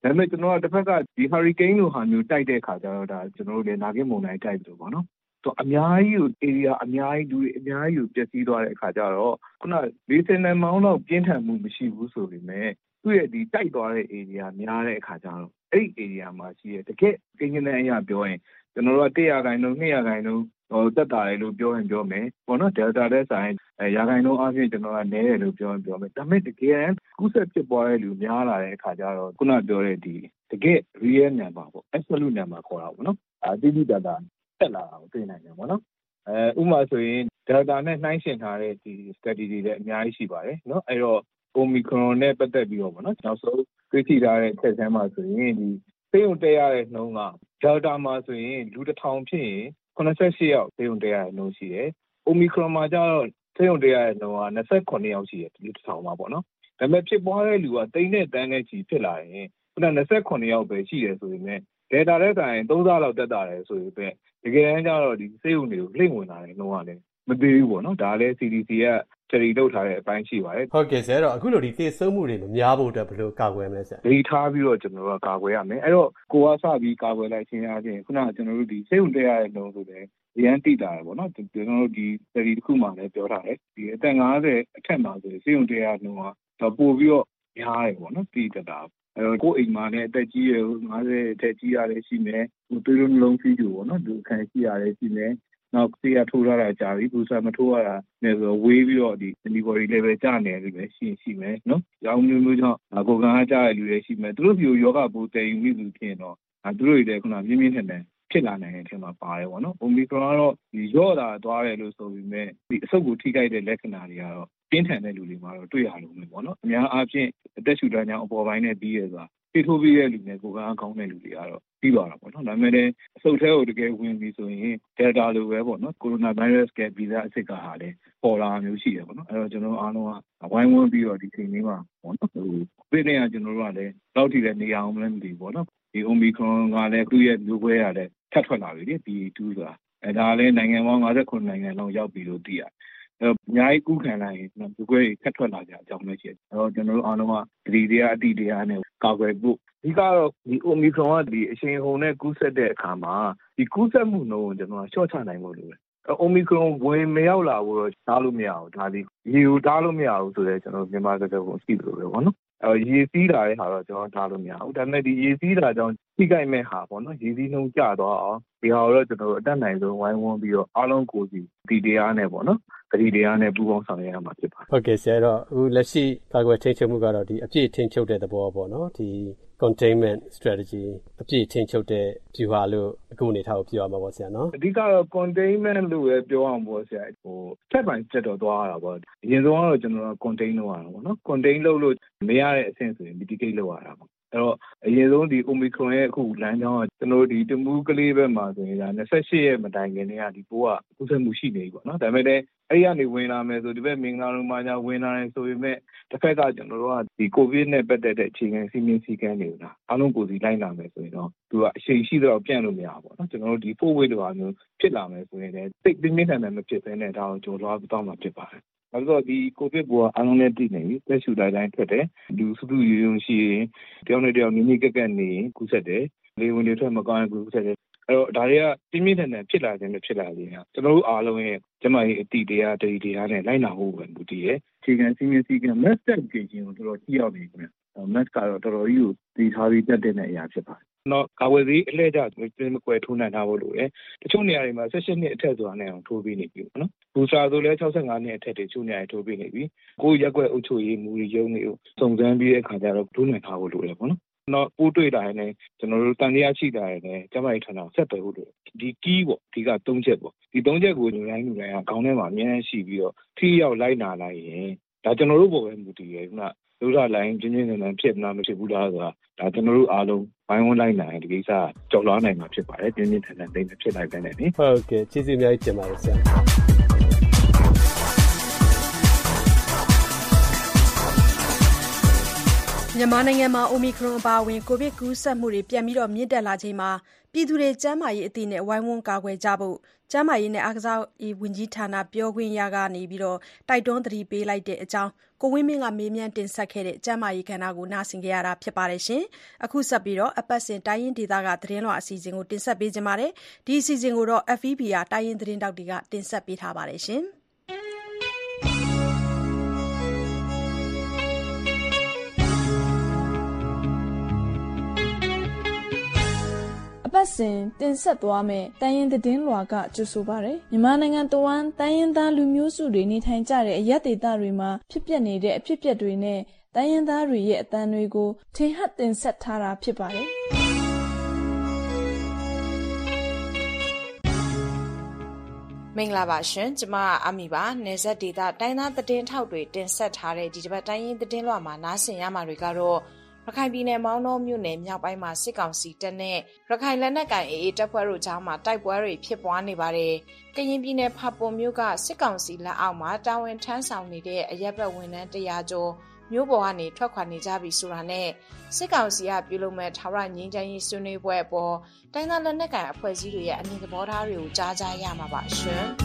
ဒါပေမဲ့ကျွန်တော်ကတစ်ဖက်ကဒီ hurricane လိုဟာမျိုးတိုက်တဲ့အခါကျတော့ဒါကျွန်တော်တို့လည်းနာဂစ်မုန်တိုင်းတိုက်လို့ပေါ့နော်ဆိုအများကြီးကို area အများကြီးလူတွေအများကြီးကိုပျက်စီးသွားတဲ့အခါကျတော့ခုနလေဆင်နှံမောင်းတော့ပြင်းထန်မှုမရှိဘူးဆိုပေမဲ့သူ့ရဲ့ဒီတိုက်သွားတဲ့ area များတဲ့အခါကျတော့အဲ့ဒီ area မှာရှိတဲ့တကယ်ကိန်းဂဏန်းအရပြောရင်ကျွန်တော်တို့ကတစ်ရာခိုင်နှုန်းနှစ်ရာခိုင်နှုန်းဟိုတက်တာလေလို့ပြောရင်ပြောမယ်ပေါ့နော် delta တဲ့ဆိုင်ရာခိုင်နှုန်းအပြင်ကျွန်တော်ကနည်းတယ်လို့ပြောရင်ပြောမယ်ဒါပေမဲ့တကယ်ကူးစက်ဖြစ်ပွားတဲ့လူများလာတဲ့အခါကျတော့ခုနပြောတဲ့ဒီတကယ် real number ပေါ့ absolute number ခေါ်တာပေါ့နော်အတိအကျတာတက်လာတာကိုသိနိုင်တယ်ပေါ့နော်အဲဥပမာဆိုရင် delta နဲ့နှိုင်းယှဉ်ထားတဲ့ဒီ study တွေလည်းအများကြီးရှိပါတယ်နော်အဲ့တော့ omicron နဲ့ပတ်သက်ပြီးတော့ပေါ့နော်နောက်ဆုံးတွေ့ထိထားတဲ့ချက်ဆန်းမှာဆိုရင်ဒီသိုံတက်ရတဲ့နှုန်းက delta မှာဆိုရင်လူတစ်ထောင်ဖြစ်ရင်ခုနစ်ဆယ့်ရှစ်ယောက်သိုံတက်ရတဲ့နှုန်းရှိတယ် omicron မှာကျတော့သိုံတက်ရတဲ့နှုန်းကနှစ်ဆယ့်ခုနှစ်ယောက်ရှိတယ်လူတစ်ထောင်မှာပေါ့နော်ဒါပေမဲ့ဖြစ်ပွားတဲ့လူကတိန်းနဲ့တန်းနဲ့ချီဖြစ်လာရင်ခုနနှစ်ဆယ့်ခုနှစ်ယောက်ပဲရှိတယ်ဆိုပေမဲ့ data တဲ့တိုင်းသုံးဆလောက်တက်တာတယ်ဆိုပေမဲ့တကယ်တမ်းကျတော့ဒီစေုံတွေကိုလှိမ့်ဝင်လာတယ်နှုန်းကလည်းမသေးဘူးပေါ့နော်ဒါလည်း C D C ကတရီထုတ်ထားတဲ့အပိုင်းရှိပါတယ်ဟုတ်ကဲ့ဆရာတော့အခုလိုဒီသေဆုံးမှုတွေမများဖို့အတွက်ဘယ်လိုကာကွယ်မလဲဆရာဒိထားပြီးတော့ကျွန်တော်တို့ကာကွယ်ရမယ်အဲ့တော့ကိုကစပြီးကာကွယ်လိုက်ခြင်းအပြင်ခုနကကျွန်တော်တို့ဒီစေုံတက်ရတဲ့နှုန်းဆိုတဲ့ရန်တိတာရပေါ့နော်ကျွန်တော်တို့ဒီတရီတစ်ခုမှလည်းပြောထားတယ်ဒီအသက်၅ဆယ်အထက်မှာဆိုစေုံတက်ရနှုန်းကပို့ပြီးတော့များတယ်ပေါ့နော်တိတတာအဲကိုအိမ်မှာလည်းအသက်ကြီးရ၅ဆယ်အထက်ကြီးရတယ်ရှိမယ်ဟိုသွေးလုံးလုံးဖီးကြပေါ့နော်ဒီခံရှိရတယ်ရှိမယ်နောက်ဆေးရထိုးထားတာကြာပြီဘူဆာမထိုးရတာလည်းဆိုဝေးပြီးတော့ဒီ antibody level ကျနေတယ်ပဲရှိရှိမယ်နော်။ရောင်မျိုးမျိုးကြောင့်ကိုယ်ကကျတဲ့လူတွေရှိမယ်သူတို့မျိုးယောဂပိုးတည်ယူမိလို့ဖြစ်တော့သူတို့တွေလည်းခုနမြင်းမြင်းထန်ထန်ဖြစ်လာနိုင်တဲ့အထက်မှာပါတယ်ပေါ့နော်။ Omicron ကတော့ဒီရော့တာသွားတယ်လို့ဆိုပြီးမဲ့ဒီအဆုတ်ကိုထိခိုက်တဲ့လက္ခဏာတွေကတော့ပြင်းထန်တဲ့လူတွေမှာတော့တွေ့ရလို့မယ်ပေါ့နော်။အများအားဖြင့်အသက်ရှူတန်းကြောင့်အပေါ်ပိုင်းနဲ့ပြီးရဆိုတာထိထိုးပြီးတဲ့လူနဲ့ကိုယ်ကကောင်းတဲ့လူတွေကတော့ပြီးသွားတာပေါ့နော်ဒါပေမဲ့လည်းအဆုတ်ထဲကိုတကယ်ဝင်ပြီးဆိုရင် delta လိုပဲပေါ့နော် coronavirus ကဗီဇအစစ်ကဟာလည်းပေါ်လာမျိုးရှိတယ်ပေါ့နော်အဲ့တော့ကျွန်တော်အားလုံးကဝိုင်းဝန်းပြီးတော့ဒီချိန်လေးမှာပေါ့နော်ဟိုပြည်နေကကျွန်တော်တို့ကလည်းလောက်ထိလည်းနေအောင်မလဲမသိဘူးပေါ့နော်ဒီ omicron ကလည်းသူ့ရဲ့မျိုးပွဲရလည်းထပ်ထွက်လာပြီလေ B two ဆိုတာအဲဒါလည်းနိုင်ငံပေါင်း၅ခုနိုင်ငံလုံးရောက်ပြီလို့သိရတယ်အများကြီးကူးခံလိုက်ရင်ဒီကွဲထက်ထွက်လာကြအကြောင်းပဲရှိတယ်။အဲတော့ကျွန်တော်တို့အားလုံးကဒီတရားအတိတရားနဲ့ကာကွယ်ဖို့အဓိကတော့ဒီ Omicron ကဒီအရှိန်ဟုန်နဲ့ကူးစက်တဲ့အခါမှာဒီကူးစက်မှုနှုန်းကိုကျွန်တော်ရှော့ချနိုင်ဖို့လိုတယ်။ Omicron ဝင်မရောက်လာဘူးတော့တားလို့မရဘူး။ဒါဒီရေကိုတားလို့မရဘူးဆိုတော့ကျွန်တော်မြန်မာစကားကိုရှိလို့ပဲပေါ့နော်။အဲရေစီးတာတဲ့ဟာတော့ကျွန်တော်တားလို့မရဘူး။ဒါပေမဲ့ဒီရေစီးတာကြောင့်ထိခိုက်မဲ့ဟာပေါ့နော်။ရေစီးနှုန်းကျသွားအောင်ဒီဟာတော့ကျွန်တော်တို့အတက်နိုင်ဆုံးဝိုင်းဝန်းပြီးတော့အားလုံးကိုစီဒီတရားနဲ့ပေါ့နော်။တတိတရားနဲ့ပူးပေါင်းဆောင်ရွက်ရမှာဖြစ်ပါတယ်။ဟုတ်ကဲ့ဆရာတော့အခုလက်ရှိကာကွယ်ထိန်းချုပ်မှုကတော့ဒီအပြည့်ထိန်းချုပ်တဲ့သဘောပေါ့နော်ဒီ containment strategy အပြည့်ထိန်းချုပ်တဲ့ဗျူဟာလို့အခုအနေထားကိုပြောရမှာပေါ့ဆရာနော်အဓိကတော့ containment လို့ပဲပြောအောင်ပေါ့ဆရာဟို step by step တော့သွားရတာပေါ့အရင်ဆုံးကတော့ကျွန်တော်တို့ contain လုပ်ရတာပေါ့နော် contain လုပ်လို့မရတဲ့အဆင့်ဆိုရင် mitigate လုပ်ရတာပေါ့အဲ့တော့အရင်ဆုံးဒီ Omicron ရဲ့အခုလမ်းကြောင်းကကျွန်တော်တို့ဒီတမူးကလေးဘက်မှာဆိုရင်ဒါ၂၈ရက်မတိုင်ခင်တည်းကဒီပိုးကကူးစက်မှုရှိနေပြီပေါ့နော်ဒါပေမဲ့လည်းအဲ့ဒီကနေဝင်လာမယ်ဆိုဒီဘက်မင်္ဂလာလုံးမှာညာဝင်လာတယ်ဆိုပေမဲ့တစ်ဖက်ကကျွန်တော်တို့ကဒီ COVID နဲ့ပတ်သက်တဲ့အခြေခံစီမင်းစည်းကမ်းတွေကိုလားအားလုံးကိုစီလိုက်လာမယ်ဆိုရင်တော့သူကအရှိန်ရှိတော့ပြန့်လို့မရဘူးပေါ့နော်ကျွန်တော်တို့ဒီ four way လိုပါမျိုးဖြစ်လာမယ်ဆိုရင်လည်းတိတ်ပြင်းပြင်းထန်ထန်မဖြစ်ဘဲနဲ့ဒါကိုကြော်လွှားသွားမှာဖြစ်ပါတယ်အဲ့တော့ဒီ COVID ကအားလုံးနဲ့တည်နေပြီသက်ရှူတိုင်းတိုင်းထွက်တယ်လူစုစုရုံရုံရှိရင်တယောက်နဲ့တယောက်နီးနီးကက်ကက်နေရင်ကူးဆက်တယ်လေဝင်တွေထွက်မကောင်းရင်ကူးဆက်တယ်အဲ့တော့ဒါတွေကပြင်းပြင်းထန်ထန်ဖြစ်လာခြင်းနဲ့ဖြစ်လာခြင်းကကျွန်တော်တို့အားလုံးရဲ့ကျမကြီးအတိတရားတတိတရားနဲ့လိုက်နာဖို့ပဲမူတည်ရဲ့အခြေခံစီမင်းစည်းကမ်း mass education ကိုတော်တော်ကြီးရောက်နေပြီ။ mass ကတော့တော်တော်ကြီးကိုတည်ထားပြီးတက်တဲ့အရာဖြစ်ပါတယ်။တော့ကာဝယ်ဆေးအလှည့်ကျမကွယ်ထိုးနိုင်တာလို့လေတချို့နေရာတွေမှာ၁၈နှစ်အထက်ဆိုတာနဲ့အောင်ထိုးပြီးနေပြီပေါ့နော်။ဘူစာဆိုလဲ၆၅နှစ်အထက်တွေချို့နေရာထိုးပြီးနေပြီ။ကိုယ်ရက်ွက်အုပ်ချုပ်ရေးမူရုံးတွေကိုစုံစမ်းပြီးတဲ့အခါကျတော့ထိုးနိုင်တာလို့လေပေါ့နော်။တော့ပိုးတွေ့တာနဲ့ကျွန်တော်တို့တန်တရားရှိတာနဲ့ကျမကြီးထန်အောင်ဆက်သွယ်ဖို့လို့ဒီ key ပေါ့ဒီက၃ချက်ပေါ့ဒီ၃ချက်ကိုလူတိုင်းလူတိုင်းကခေါင်းထဲမှာအများကြီးရှိပြီးတော့ထိရောက်လိုက်နာလိုက်ရင်ဒါကျွန်တော်တို့ပေါ်ပဲမူတည်ရဲ့ခုနဒုက္ခလိုင်းချင်းချင်းနဲ့ဖြစ်မလားမဖြစ်ဘူးလားဆိုတာဒါကျွန်တော်တို့အားလုံးဝိုင်းဝန်းလိုက်နိုင်ဒီကိစ္စကြော်လွှားနိုင်မှာဖြစ်ပါတယ်ပြင်းပြင်းထန်ထန်သိနေဖြစ်လိုက်တဲ့နဲ့နိဟုတ်ကဲ့ကျေးဇူးအများကြီးတင်ပါတယ်ဆရာမြန်မာနိုင်ငံမှာ Omicron အပါအဝင်ကိုဗစ်ကူးစက်မှုတွေပြန်ပြီးမြင့်တက်လာချိန်မှာပြည်သူတွေကျန်းမာရေးအသိနဲ့ဝိုင်းဝန်းကာကွယ်ကြဖို့ကျန်းမာရေးနဲ့အားကစားဝန်ကြီးဌာနပြောခွင့်ရကတိုက်တွန်းသတိပေးလိုက်တဲ့အကြောင်းကိုဝင်းမင်းကမေးမြန်းတင်ဆက်ခဲ့တဲ့ကျန်းမာရေးကဏ္ဍကိုနားဆင်ကြရတာဖြစ်ပါတယ်။အခုဆက်ပြီးအပတ်စဉ်တိုင်းရင်းဒေသကသတင်းလွှာအစီအစဉ်ကိုတင်ဆက်ပေးကြပါမယ်။ဒီအစီအစဉ်ကိုတော့ F E B ကတိုင်းရင်းသတင်းတောက်တွေကတင်ဆက်ပေးထားပါတယ်ရှင်။အပတ်စဉ်တင်ဆက်သွားမယ်တိုင်းရင်းသတင်းလွှာကကြိုဆိုပါရယ်မြန်မာနိုင်ငံတဝန်းတိုင်းရင်းသားလူမျိုးစုတွေနေထိုင်ကြတဲ့အရပ်ဒေသတွေမှာဖြစ်ပျက်နေတဲ့အဖြစ်အပျက်တွေနဲ့တိုင်းရင်းသားတွေရဲ့အသံတွေကိုထင်ဟပ်တင်ဆက်ထားတာဖြစ်ပါတယ်မင်္ဂလာပါရှင်ကျမအာမီပါနယ်စပ်ဒေသတိုင်းသားသတင်းထောက်တွေတင်ဆက်ထားတဲ့ဒီတစ်ပတ်တိုင်းရင်းသတင်းလွှာမှာနားဆင်ရမှာတွေကတော့ရခိုင်ပြည်နယ်မောင်နှောမြို့နယ်မြောက်ပိုင်းမှာစစ်ကောင်စီတပ်နဲ့ရခိုင်လက်နက်ကိုင် အေအေ တပ်ဖွဲ့တို့ကြားမှာတိုက်ပွဲတွေဖြစ်ပွားနေပါတယ်။ကရင်ပြည်နယ်ဖာပွန်မြို့ကစစ်ကောင်စီလက်အောက်မှာတာဝန်ထမ်းဆောင်နေတဲ့အရပ်ဘက်ဝန်ထမ်းတရာကျော်မြို့ပေါ်ကနေထွက်ခွာနေကြပြီဆိုတာနဲ့စစ်ကောင်စီကပြုလုပ်မဲ့ထာဝရငြိမ်းချမ်းရေးဆွေးနွေးပွဲအပေါ်တိုင်းသားလက်နက်ကိုင်အဖွဲ့အစည်းတွေရဲ့အမြင်သဘောထားတွေကိုကြားကြရမှာပါရှင်။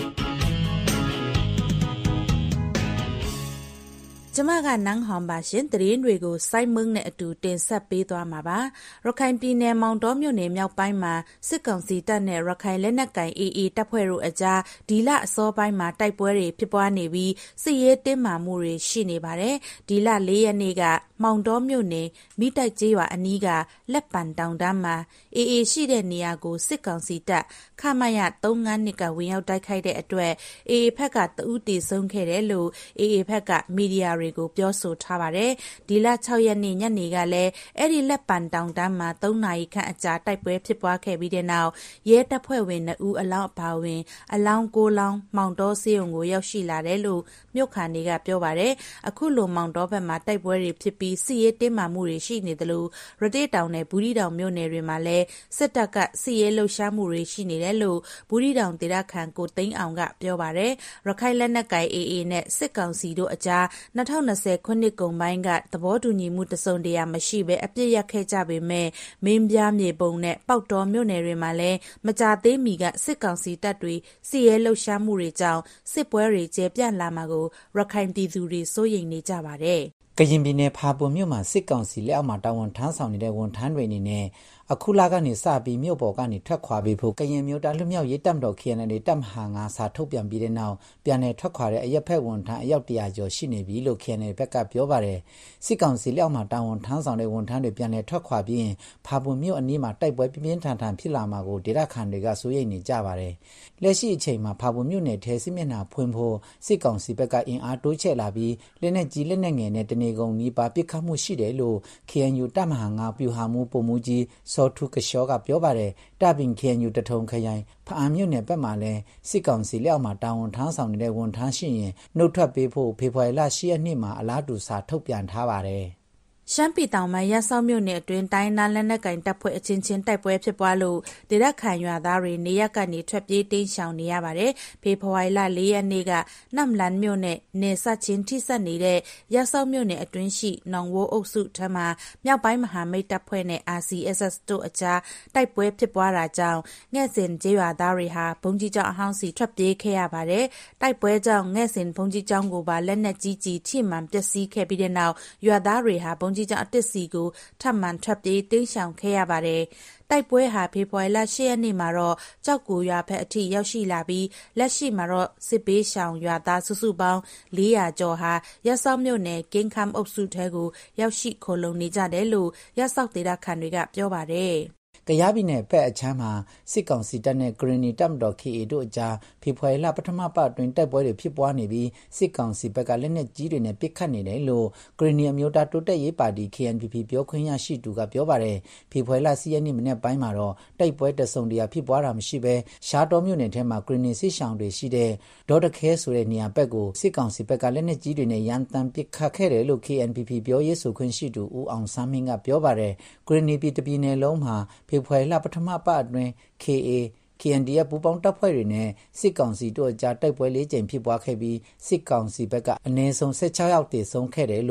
ကျမကနန်းဟောင်ပါရှင်တရင်တွေကိုစိုက်မုံနဲ့အတူတင်ဆက်ပေးသွားမှာပါရခိုင်ပြည်နယ်မောင်တောမြို့နယ်မြောက်ပိုင်းမှာစစ်ကောင်စီတပ်နဲ့ရခိုင်လက်နက်ကိုင် အေအေ တပ်ဖွဲ့တို့အကြားဒီလအစောပိုင်းမှာတိုက်ပွဲတွေဖြစ်ပွားနေပြီးစစ်ရေးတင်းမာမှုတွေရှိနေပါတယ်ဒီလ၄ရက်နေ့ကမောင်တောမြို့နယ်မိတိုက်ကျေးရွာအနီးကလက်ပံတောင်တန်းမှာ အေအေ ရှိတဲ့နေရာကိုစစ်ကောင်စီတပ်ခမရ၃၅နှစ်ကဝင်ရောက်တိုက်ခိုက်တဲ့အတွက် အေအေ ဘက်ကတဦးတည်ဆုံးခဲ့တယ်လို့ အေအေ ဘက်ကမီဒီယာတွေကိုပြောဆိုထားပါတယ်ဒီလ၆ရက်နေ့ညနေကလည်းအဲ့ဒီလက်ပံတောင်တန်းမှာ၃နာရီခန့်အကြာတိုက်ပွဲဖြစ်ပွားခဲ့ပြီးတဲ့နောက်ရဲတပ်ဖွဲ့ဝင်၂ဦးအလောင်းအပါဝင်အလောင်း၉လောင်းမောင်တောဆေးရုံကိုရောက်ရှိလာတယ်လို့မြို့ခံတွေကပြောပါတယ်အခုလိုမောင်တောဘက်မှာတိုက်ပွဲတွေဖြစ်ပြီးစစ်ရေးတင်းမာမှုတွေရှိနေတယ်လို့ရတေးတောင်နဲ့ဘူးဒီတောင်မြို့နယ်တွေမှာလည်းစစ်တပ်ကစစ်ရေးလှုပ်ရှားမှုတွေရှိနေတယ်လို့ဘူးဒီတောင်ဒေသခံကိုသိန်းအောင်ကပြောပါတယ်ရခိုင်လက်နက်ကိုင် အေအေ နဲ့စစ်ကောင်စီတို့အကြား၂၀၂၀ခုနှစ်ကုန်ပိုင်းကသဘောတူညီမှုတစုံတရာမရှိဘဲအပြစ်ရခဲ့ကြပေမဲ့မင်းပြားမြေပုံနဲ့ပေါက်တော်မြို့နယ်တွေမှာလည်းမကြသေးမီကစစ်ကောင်စီတပ်တွေစစ်ရဲလှုပ်ရှားမှုတွေကြောင့်စစ်ပွဲတွေကျပြန့်လာမှာကိုရခိုင်ပြည်သူတွေစိုးရိမ်နေကြပါတယ်ကရင်ပြည်နယ်ဖာပွန်မြို့မှာစစ်ကောင်စီလက်အောက်မှာတာဝန်ထမ်းဆောင်နေတဲ့ဝန်ထမ်းတွေအနေနဲ့အခုလကနေစပြီးမြို့ပေါ်ကနေထွက်ခွာပြီးဖို့ကရင်မျိုးသားလူမျိုးရေးတပ်မတော် ကေအန်အယ်တပ်မဟာငါစာထုတ်ပြန်ပြီးတဲ့နောက်ပြန်လည်ထွက်ခွာတဲ့အရက်ဖက်ဝန်ထမ်းအယောက်တရာကျော်ရှိနေပြီလို့ ကေအန်အယ် ဘက်ကပြောပါတယ်စစ်ကောင်စီလက်အောက်မှာတာဝန်ထမ်းဆောင်တဲ့ဝန်ထမ်းတွေပြန်လည်ထွက်ခွာပြီးရင်ဖာပွန်မြို့အနီးမှာတိုက်ပွဲပြင်းပြင်းထန်ထန်ဖြစ်လာမှာကိုဒေသခံတွေကစိုးရိမ်နေကြပါတယ်လက်ရှိအချိန်မှာဖာပွန်မြို့နယ်ထဲစစ်မျက်နှာဖွင့်ဖို့စစ်ကောင်စီဘက်ကအင်အားတိုးချဲ့လာပြီးလက်နက်ကြီးလက်နက်ငယ်နဲ့တနေကုန်နီးပါးပစ်ခတ်မှုရှိတယ်လို့ ကေအန်ယူ တပ်မဟာငါပြူဟာမှုပုံမှုကြီးစောထုကရှောကပြောပါတယ်တပင် ကေအန်ယူ တထုံခရိုင်ဖအာမြို့နယ်ဘက်မှာလည်းစစ်ကောင်စီလက်အောက်မှာတာဝန်ထမ်းဆောင်နေတဲ့ဝန်ထမ်းရှိရင်နှုတ်ထွက်ပေးဖို့ဖေဖော်ဝါရီလ၈ရက်နေ့မှာအလားတူစာထုတ်ပြန်ထားပါတယ်ရှမ်းပြည်တောင်ပိုင်းရပ်စောက်မြို့နယ်အတွင်းတိုင်းသားလက်နက်ကင်တပ်ဖွဲ့အချင်းချင်းတိုက်ပွဲဖြစ်ပွားလို့ဒေသခံရွာသားတွေနေရပ်ကနေထွက်ပြေးတိမ်းရှောင်နေရပါတယ်။ဖေဖော်ဝါရီလ၄ရက်နေ့ကနမ်လန်မြို့နယ်နေဆက်ချင်းထိစပ်နေတဲ့ရပ်စောက်မြို့နယ်အတွင်းရှိနောင်ဝိုးအုပ်စုထမ်းမှာမြောက်ပိုင်းမဟာမိတ်တပ်ဖွဲ့နဲ့ အာစီအက်စ်အက်စ် တို့အကြားတိုက်ပွဲဖြစ်ပွားတာကြောင့်ငှက်စင်ကျေးရွာသားတွေဟာဘုံကြီးကျောင်းအဟောင်းစီထွက်ပြေးခဲ့ရပါတယ်။တိုက်ပွဲကြောင့်ငှက်စင်ဘုံကြီးကျောင်းကိုပါလက်နက်ကြီးကြီးထိမှန်ပျက်စီးခဲ့ပြီးတဲ့နောက်ရွာသားတွေဟာဘုံကြီးကျောင်းအတစ်စီကိုထပ်မံထွက်ပြေးတိမ်းရှောင်ခဲ့ရပါတယ်။တိုက်ပွဲဟာဖေဖော်ဝါရီလ၈ရက်နေ့မှာတော့ကြောက်ကူရွာဘက်အထိရောက်ရှိလာပြီးလက်ရှိမှာတော့စစ်ပေးရှောင်ရွာသားစုစုပေါင်း၄ရာကျော်ဟာရပ်စောက်မြို့နယ်ကင်းခမ်အုပ်စုထဲကိုရောက်ရှိခိုလုံနေကြတယ်လို့ရပ်စောက်ဒေသခံတွေကပြောပါတယ်။ကယားပြည်နယ်ဖက်အချမ်းမှာစစ်ကောင်စီတပ်နဲ့ဂရနီတပ်မတော် ကေအေ တို့အကြားဖေဖော်ဝါရီလပထမပတ်အတွင်းတိုက်ပွဲတွေဖြစ်ပွားနေပြီးစစ်ကောင်စီဘက်ကလက်နက်ကြီးတွေနဲ့ပစ်ခတ်နေတယ်လို့ဂရနီအမျိုးသားတိုးတက်ရေးပါတီ ကေအန်ပီပီ ပြောခွင့်ရရှိသူကပြောပါတယ်ဖေဖော်ဝါရီလ၈ရက်နေ့မနေ့ပိုင်းမှာတော့တိုက်ပွဲတစုံတရာဖြစ်ပွားတာမရှိဘဲရှားတော်မြို့နယ်ထဲမှာဂရနီစစ်ဆောင်တွေရှိတဲ့ဒေါ်တခဲဆိုတဲ့နေရာဘက်ကိုစစ်ကောင်စီဘက်ကလက်နက်ကြီးတွေနဲ့ရန်တမ်းပစ်ခတ်ခဲ့တယ်လို့ ကေအန်ပီပီ ပြောရေးဆိုခွင့်ရှိသူဦးအောင်ဆန်းမင်းကပြောပါတယ်ဂရနီပြည်တပြည်နယ်လုံးမှာဖေဖော်ဝါရီလပထမပတ်အတွင်း ကေအေ ကေအန်ဒီအက်ဖ် ပူးပေါင်းတပ်ဖွဲ့တွေနဲ့စစ်ကောင်စီတို့အကြားတိုက်ပွဲလေးကြိမ်ဖြစ်ပွားခဲ့ပြီးစစ်ကောင်စီဘက်ကအနည်းဆုံး၁၆ယောက်သေဆုံးခဲ့တယ်လို့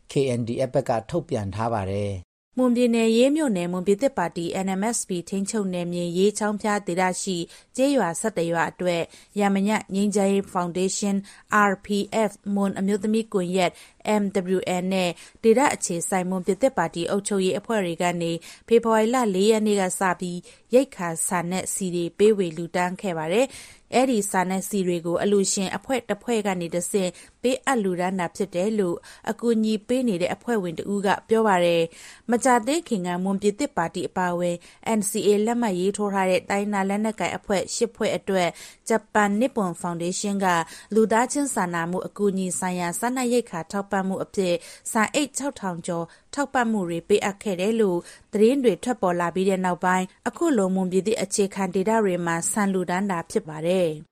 ကေ အန် ဒီ အက်ဖ် ဘက်ကထုတ်ပြန်ထားပါတယ်မွန်ပြည်နယ်ရေးမြို့နယ်မွန်ပြည်သစ်ပါတီ အန် အမ် အက်စ် ပီ ထိန်းချုပ်နယ်မြေရေးချောင်းဖျားဒေသရှိကျေးရွာ၁၁ရွာအတွက်ရမညငြိမ်းချမ်းရေးဖောင်ဒေးရှင်း အာရ် ပီ အက်ဖ် မွန်အမျိုးသမီးကွန်ရက် အမ် ဒဘလျူ အန် နဲ့ဒေသအခြေစိုက်မွန်ပြည်သစ်ပါတီအုပ်ချုပ်ရေးအဖွဲ့တွေကနေဖေဖော်ဝါရီလ၄ရက်နေ့ကစပြီးရိတ်ခါစာနဲ့စီတွေပေးဝေလူတန်းခဲ့ပါတယ်။အဲ့ဒီစာနဲ့စီတွေကိုအလူရှင်အဖွဲ့တစ်ဖွဲ့ကနေတဆင့်ပေးအပ်လူတန်းတာဖြစ်တယ်လို့အကူအညီပေးနေတဲ့အဖွဲ့ဝင်တဦးကပြောပါတယ်။မကြသေးခင်ကမွန်ပြည်သစ်ပါတီအပါအဝင် အန် စီ အေ လက်မှတ်ရေးထိုးထားတဲ့တိုင်းနာလက်နက်ကိုင်အဖွဲ့၈ဖွဲ့အတွက်ဂျပန်နစ်ပွန်ဖောင်ဒေးရှင်းကလူသားချင်းစာနာမှုအကူအညီဆိုင်ရာစာနာရိတ်ခါထောက်ပံ့မှုအဖြစ်စာအိတ်၆ထောင်ကျော်ထောက်ပံ့မှုတွေပေးအပ်ခဲ့တယ်လို့သတင်းတွေထွက်ပေါ်လာပြီးတဲ့နောက်ပိုင်းအခုလိုမွန်ပြည်သစ်အခြေခံဒေသတွေမှာဆန်လူတန်းတာဖြစ်ပါတယ်။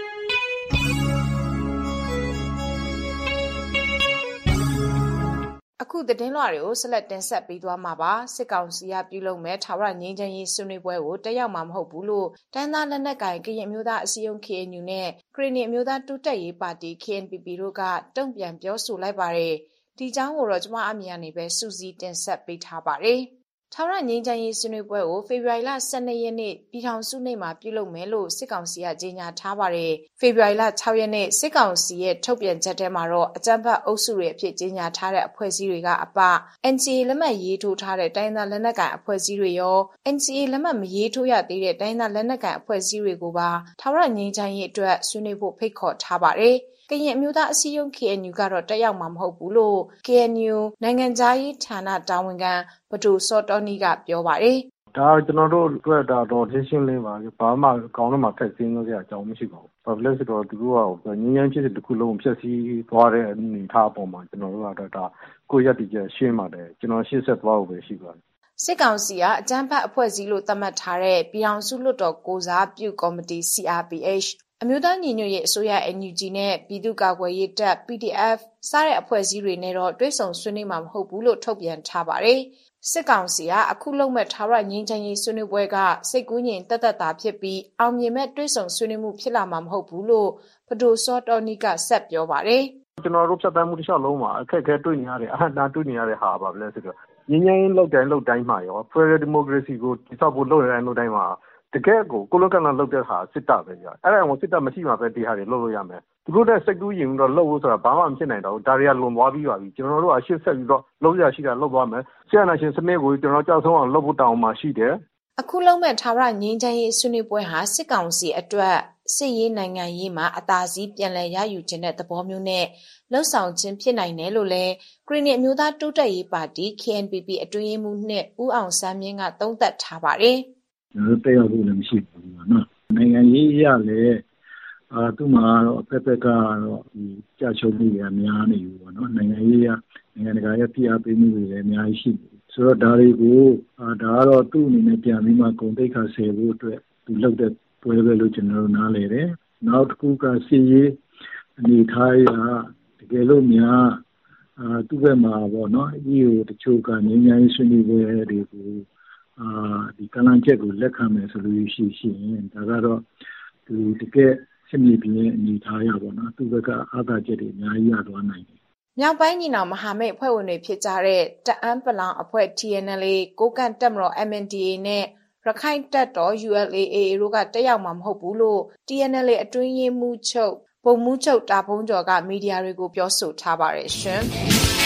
အခုသတင်းလွှာတွေကိုဆက်လက်တင်ဆက်ပေးသွားမှာပါစစ်ကောင်စီကပြုလုပ်မဲ့ထာဝရငြိမ်းချမ်းရေးဆွေးနွေးပွဲကိုတက်ရောက်မှာမဟုတ်ဘူးလို့တန်းသားလက်နက်ကိုင်ကရင်မျိုးသားအစည်းအရုံး ကေ အန် ယူ နဲ့ကရင်နီအမျိုးသားတိုးတက်ရေးပါတီ ကေ အန် ပီ ပီ တို့ကတုံ့ပြန်ပြောဆိုလိုက်ပါတယ်ဒီကြောင်းကိုတော့ကျွန်မအမြင်ကနေပဲစူးစီးတင်ဆက်ပေးထားပါတယ်ထာဝရငြိမ်းချမ်းရေးဆွေးနွေးပွဲကိုဖေဖော်ဝါရီလ၁၂ရက်နေ့ပြည်ထောင်စုနေ့မှာပြုလုပ်မယ်လို့စစ်ကောင်စီကကြေညာထားပါတယ်။ဖေဖော်ဝါရီလ၆ရက်နေ့စစ်ကောင်စီရဲ့ထုတ်ပြန်ချက်ထဲမှာတော့အကြမ်းဖက်အုပ်စုတွေအဖြစ်ကြေညာထားတဲ့အဖွဲ့အစည်းတွေကအပ အန် စီ အေ လက်မှတ်ရေးထိုးထားတဲ့တိုင်းသားလက်နက်ကိုင်အဖွဲ့အစည်းတွေရော အန် စီ အေ လက်မှတ်မရေးထိုးရသေးတဲ့တိုင်းသားလက်နက်ကိုင်အဖွဲ့အစည်းတွေကိုပါထာဝရငြိမ်းချမ်းရေးအတွက်ဆွေးနွေးဖို့ဖိတ်ခေါ်ထားပါတယ်။ကရင်အမျိုးသားအစည်းအရုံး ကေ အန် ယူ ကတော့တက်ရောက်မှာမဟုတ်ဘူးလို့ ကေ အန် ယူ နိုင်ငံခြားရေးဌာနတာဝန်ခံဗဒိုစောတော်နီကပြောပါတယ်။ဒါကျွန်တော်တို့အတွက်ဒါတော့ရှင်းရှင်းလေးပါဘာမှအကောင်းတော့မှဖက်စင်းလို့ရအကြောင်းမရှိပါဘူး။ဘာဖြစ်လဲဆိုတော့သူတို့ကငင်းငင်းဖြစ်တဲ့တစ်ခုလုံးဖြည့်ဆည်းသွားတဲ့အနေအထားအပေါ်မှာကျွန်တော်တို့ကတော့ဒါကိုယ့်ရည်တည်ချက်ရှင်းပါတယ်ကျွန်တော်ရှင်းဆက်သွားဖို့ပဲရှိပါတယ်။စစ်ကောင်စီကအကြမ်းဖက်အဖွဲ့အစည်းလို့သတ်မှတ်ထားတဲ့ပြည်ထောင်စုလွှတ်တော်ကိုစားပြုကော်မတီ စီ အာร์ ပီ အိတ်ချ်အမျိုးသားညီညွတ်ရေးအစိုးရ အန် ယူ ဂျီ နဲ့ပြည်သူ့ကာကွယ်ရေးတပ် ပီ ဒီ အက်ဖ် စတဲ့အဖွဲ့အစည်းတွေနဲ့တော့တွဲဆုံဆွေးနွေးမှာမဟုတ်ဘူးလို့ထုတ်ပြန်ထားပါတယ်။စစ်ကောင်စီကအခုလုပ်မဲ့ထာဝရငြိမ်းချမ်းရေးဆွေးနွေးပွဲကစိတ်ကူးငြိမ်သက်သက်သာဖြစ်ပြီးအောင်မြင်မဲ့တွဲဆုံဆွေးနွေးမှုဖြစ်လာမှာမဟုတ်ဘူးလို့ဗဒိုစောတော်နီကဆက်ပြောပါတယ်။ကျွန်တော်တို့ဖြတ်သန်းမှုတစ်လျှောက်လုံးမှာအခက်အခဲတွေ့နေရတဲ့အဟန့်အတားတွေ့နေရတဲ့ဟာပါပဲလဲဆိုတော့ငြိမ်းချမ်းရေးလောက်တိုင်းလောက်တိုင်းမှာရော Federal Democracy ကိုတိစောက်ဖို့လုပ်ရတဲ့လုပ်တိုင်းမှာတကယ်ကိုကိုလိုကနလောက်တဲ့ဟာစစ်တပ်ပဲကြာအဲ့ဒါကိုစစ်တပ်မရှိမှပဲဒီဟာတွေလုပ်လို့ရမယ်သူတို့တဲ့စိတ်ကူးရင်တော့လုပ်ဖို့ဆိုတာဘာမှမဖြစ်နိုင်တော့ဘူးဒါတွေကလွန်သွားပြီးပါပြီကျွန်တော်တို့ကရှေ့ဆက်ပြီးတော့လုပ်ရရှိတာလုပ်သွားမယ်ဆရာနာရှင်စနစ်ကိုကျွန်တော်ကြောက်ဆုံးအောင်လုပ်ဖို့တောင်းမှရှိတယ်အခုလုံးမဲ့ထာဝရငြိမ်းချမ်းရေးဆွေးနွေးပွဲဟာစစ်ကောင်စီအတွက်စစ်ရေးနိုင်ငံရေးမှာအသာစီးပြန်လည်ရယူခြင်းတဲ့သဘောမျိုးနဲ့လှုပ်ဆောင်ခြင်းဖြစ်နိုင်တယ်လို့လည်းကရင်နီအမျိုးသားတိုးတက်ရေးပါတီ ကေ အန် ပီ ပီ အတွင်းရေးမှူးနှစ်ဦးအောင်ဆန်းမြင့်ကသုံးသပ်ထားပါတယ်ကျွန်တော်တက်ရောက်ဖို့လည်းမရှိဘူးနော်နိုင်ငံရေးရလည်းအာသူ့မှာတော့အဖက်ဖက်ကတော့ဒီကြာချုံမှုတွေအများနေဘူးပေါ့နော်နိုင်ငံရေးရနိုင်ငံတကာရဲ့ပြအားပေးမှုတွေလည်းအများကြီးရှိတယ်ဆိုတော့ဒါတွေကိုအာဒါကတော့သူ့အနေနဲ့ပြန်ပြီးမှဂုဏ်သိက္ခာဆယ်ဖို့အတွက်သူလုပ်တဲ့ပွဲပဲလို့ကျွန်တော်တို့နားလည်တယ်နောက်တစ်ခုကစီရေးအနေထားရတကယ်လို့များအာသူ့ဘက်မှာပေါ့နော်အီးကိုတချို့ကငြိမ်းချမ်းရေးဆွေးနွေးပွဲတွေကိုအာဒီကလန်ချက်ကိုလက်ခံမယ်ဆိုလို့ရှိရှိရင်ဒါကတော့ဒီတကယ်စစ်မြေပြင်အနေထားရပါတော့သူဘက်ကအားသာချက်တွေအများကြီးရသွားနိုင်တယ်မြောက်ပိုင်းညီနောင်မဟာမိတ်အဖွဲ့ဝင်တွေဖြစ်ကြတဲ့တအန်းပလောင်အဖွဲ့ တီ အန် အယ်လ် အေ ကိုကန့်တပ်မတော် အမ် အန် ဒီ အေ နဲ့ရခိုင်တပ်တော် ယူ အယ်လ် အေ အေ တို့ကတက်ရောက်မှာမဟုတ်ဘူးလို့ တီ အန် အယ်လ် အေ အတွင်းရေးမှူးချုပ်ဗိုလ်မှူးချုပ်တာဖုံးကျော်ကမီဒီယာတွေကိုပြောဆိုထားပါတယ်ရှင်။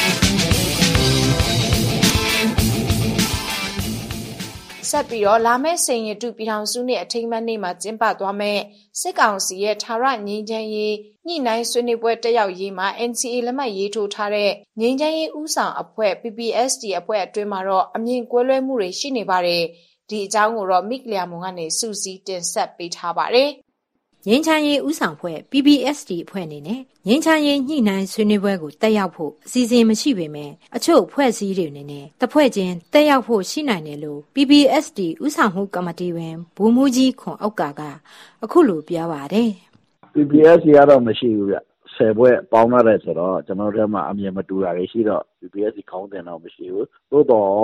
ဆက်ပြီးတော့လာမယ့်စိန်ရတုပြည်ထောင်စုနှစ်အထိမ်းအမှတ်နေ့မှာကျင်းပသွားမယ့်စစ်ကောင်စီရဲ့ထာဝရငြိမ်းချမ်းရေးညှိနှိုင်းဆွေးနွေးပွဲတက်ရောက်ရေးမှာ အန် စီ အေ လက်မှတ်ရေးထိုးထားတဲ့ငြိမ်းချမ်းရေးဦးဆောင်အဖွဲ့ ပီ ပီ အက်စ် တီ အဖွဲ့အတွင်းမှာတော့အမြင်ကွဲလွဲမှုတွေရှိနေပါတယ်။ဒီအကြောင်းကိုတော့မိကလျာမုံကနေစူးစီးတင်ဆက်ပေးထားပါတယ်။ငြိမ်းချမ်းရေးဦးဆောင်ဖွဲ့ ပီ ပီ အက်စ် တီ အဖွဲ့အနေနဲ့ငြိမ်းချမ်းရေးညှိနှိုင်းဆွေးနွေးပွဲကိုတက်ရောက်ဖို့အစီအစဉ်မရှိပေမဲ့အချို့အဖွဲ့အစည်းတွေအနေနဲ့တစ်ဖွဲ့ချင်းတက်ရောက်ဖို့ရှိနိုင်တယ်လို့ ပီ ပီ အက်စ် တီ ဦးဆောင်မှုကော်မတီဝင်ဗိုလ်မှူးကြီးခွန်အောက်ကကအခုလိုပြောပါတယ်။ ပီ ပီ အက်စ် တီ ကတော့မရှိဘူးဗျ။ဆယ်ဘွဲ့ပေါင်းရတယ်ဆိုတော့ကျွန်တော်တို့မှာအမြင်မတူတာတွေရှိတော့ ပီ ပီ အက်စ် တီ ခေါင်းစဉ်တော့မရှိဘူး။သို့တော့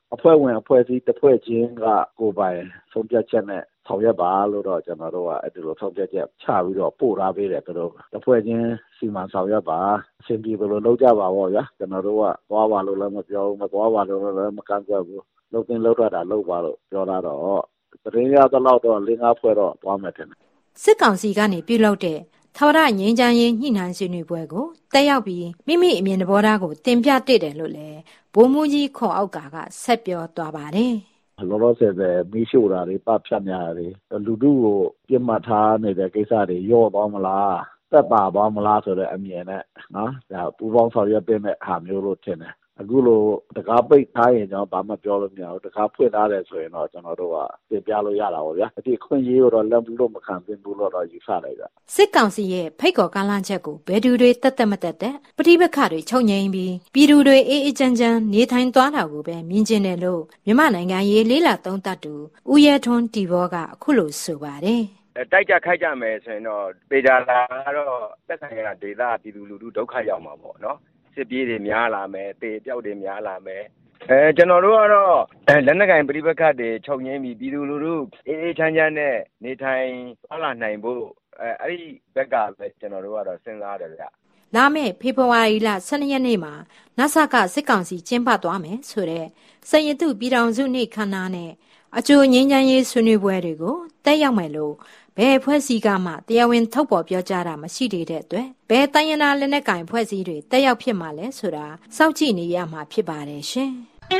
အဖွဲ့ဝင်အဖွဲ့အစည်းတစ်ဖွဲ့ချင်းကကိုယ်ပိုင်ဆုံးဖြတ်ချက်နဲ့ဆောင်ရွက်ပါလို့တော့ကျွန်တော်တို့ကအဲ့ဒီလိုဆုံးဖြတ်ချက်ချပြီးတော့ပို့ထားပေးတယ်သူတို့တစ်ဖွဲ့ချင်းစီမံဆောင်ရွက်ပါအဆင်ပြေလို့လုပ်ကြပါပေါ့ဗျာကျွန်တော်တို့ကသွားပါလို့လည်းမပြောဘူးမသွားပါလို့လည်းမကန့်ကွက်ဘူးလုပ်တင်လုပ်တော့တာလုပ်ပါလို့ပြောတာတော့သတင်းရတဲ့လောက်တော့လေးငါးဖွဲ့တော့သွားမယ်ထင်တယ်စစ်ကောင်စီကနေပြုလုပ်တဲ့ထာဝရငြိမ်းချမ်းရေးညှိနှိုင်းဆွေးနွေးပွဲကိုတက်ရောက်ပြီးမိမိအမြင်သဘောထားကိုတင်ပြတည်တယ်လို့လည်းဗိုလ်မှူးကြီးခေါ်အောက်ကကဆက်ပြောသွားပါတယ်လောလောဆယ်ပဲမီးရှို့တာတွေပဖြတ်များတာတွေလူထုကိုပြစ်မှတ်ထားနေတဲ့ကိစ္စတွေရော့သွားမလားသက်ပါသွားမလားဆိုတဲ့အမြင်နဲ့နော်ဒါပူပေါင်းဆောင်ရွက်တဲ့ဟာမျိုးလို့ထင်တယ်အခုလိုတကားပိတ်ထားရင်ကျွန်တော်ဘာမှပြောလို့မရဘူးတကားဖွင့်ထားတယ်ဆိုရင်တော့ကျွန်တော်တို့ကပြင်ပြလို့ရတာပေါ့ဗျာအတိခွင့်ရေးတော့လက်လို့မခံသင့်ဘူးလို့တော့ယူဆလိုက်ကြစစ်ကောင်စီရဲ့ဖိတ်ခေါ်ကမ်းလှမ်းချက်ကိုဘယ်သူတွေတက်တက်မတက်တက်ပဋိပက္ခတွေချုပ်ငြိမ်းပြီးပြည်သူတွေအေးအေးချမ်းချမ်းနေထိုင်သွားတာကိုပဲမြင်ကျင်တယ်လို့မြန်မာနိုင်ငံရေးလေးလာသုံးသပ်သူဦးရဲထွန်းတီဘောကအခုလိုဆိုပါတယ်တိုက်ကြခိုက်ကြမယ်ဆိုရင်တော့ပေဒါလာကတော့သက်ဆိုင်ရာဒေသပြည်သူလူထုဒုက္ခရောက်မှာပေါ့နော်စစ်ပြေးတွေများလာမယ်တေပြောက်တွေများလာမယ်အဲကျွန်တော်တို့ကတော့လက်နက်ကင်ပဋိပက္ခတွေချုပ်ငြိမ်းပြီးပြည်သူလူထုအေးအေးချမ်းချမ်းနဲ့နေထိုင်သွားလာနိုင်ဖို့အဲအဲ့ဒီဘက်ကပဲကျွန်တော်တို့ကတော့စဉ်းစားတယ်ဗျလာမယ့်ဖေဖော်ဝါရီလဆယ်နှစ်ရက်နေ့မှာနဆကစစ်ကောင်စီကျင်းပသွားမယ်ဆိုတဲ့စည်ရတုပြည်တော်စုနေ့ခမ်းနားနဲ့အကျိုးငြိမ်းချမ်းရေးဆွေးနွေးပွဲတွေကိုတက်ရောက်မယ်လို့ဘယ်ဖွဲ့စည်းကမှတရားဝင်ထုတ်ပေါ်ပြောကြားတာမရှိသေးတဲ့အတွက်ဘယ်တိုင်းရင်းသားလက်နက်ကိုင်ဖွဲ့စည်းတွေတက်ရောက်ဖြစ်မှာလဲဆိုတာစောင့်ကြည့်နေရမှာဖြစ်ပါတယ်ရှင်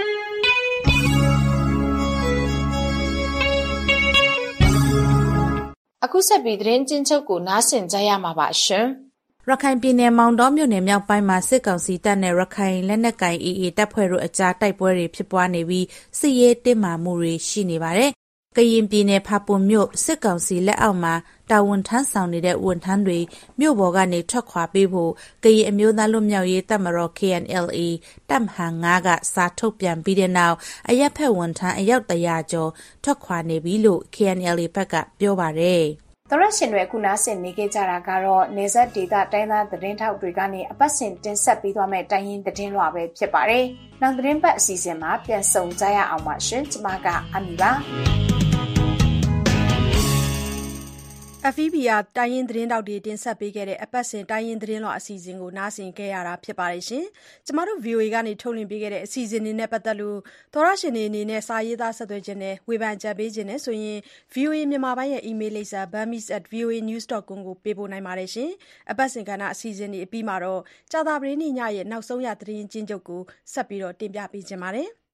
အခုဆက်ပြီးသတင်းချင်းချုပ်ကိုနားဆင်ကြရမှာပါရှင်ရခိုင်ပြည်နယ်မောင်တောမြို့နယ်မြောက်ပိုင်းမှာစစ်ကောင်စီတပ်နဲ့ရခိုင်လက်နက်ကိုင် အေးအေး တပ်ဖွဲ့တို့အကြားတိုက်ပွဲတွေဖြစ်ပွားနေပြီးစစ်ရေးတင်းမာမှုတွေရှိနေပါတယ်။ကရင်ပြည်နယ်ဖာပွန်မြို့စစ်ကောင်စီလက်အောက်မှာတာဝန်ထမ်းဆောင်နေတဲ့ဝန်ထမ်းတွေမြို့ပေါ်ကနေထွက်ခွာပေးဖို့ကရင်အမျိုးသားလွတ်မြောက်ရေးတပ်မတော် K N L A တပ်မဟာငါးကစာထုတ်ပြန်ပြီးတဲ့နောက်အရက်ဖက်ဝန်ထမ်းအယောက်တရာကျော်ထွက်ခွာနေပြီလို့ K N L A ဘက်ကပြောပါတယ်။သရရှင်တွေအခုနားဆင်နေကြကြတာကတော့နေဆက်ဒေတာတိုင်းသားသတင်းထောက်တွေကနေအပတ်စဉ်တင်ဆက်ပေးသွားမယ့်တိုင်းရင်းသတင်းလွှာပဲဖြစ်ပါတယ်။နောက်သတင်းပတ်အစီအစဉ်မှာပြန်ဆုံကြရအောင်ပါရှင်။ကျွန်မကအမီပါ F E B ကတိုင်းရင်းသတင်းတောက်တွေတင်ဆက်ပေးခဲ့တဲ့အပတ်စဉ်တိုင်းရင်းသတင်းလွှာအစီအစဉ်ကိုနားဆင်ခဲ့ရတာဖြစ်ပါတယ်ရှင်။ကျမတို့ V O A ကနေထုတ်လွှင့်ပေးခဲ့တဲ့အစီအစဉ်တွေနဲ့ပတ်သက်လို့သောရရှင်တွေအနေနဲ့စာရေးသားဆက်သွယ်ခြင်းနဲ့ဝေဖန်ချက်ပေးခြင်းနဲ့ဆိုရင် V O A မြန်မာပိုင်းရဲ့ email လိပ်စာ burmese at v o a news dot com ကိုပေးပို့နိုင်ပါတယ်ရှင်။အပတ်စဉ်ကဏ္ဍအစီအစဉ်တွေအပြီးမှာတော့ကြာသပတေးနေ့ညရဲ့နောက်ဆုံးရသတင်းချင်းချုပ်ကိုဆက်ပြီးတော့တင်ပြပေးခြင်းပါတယ်။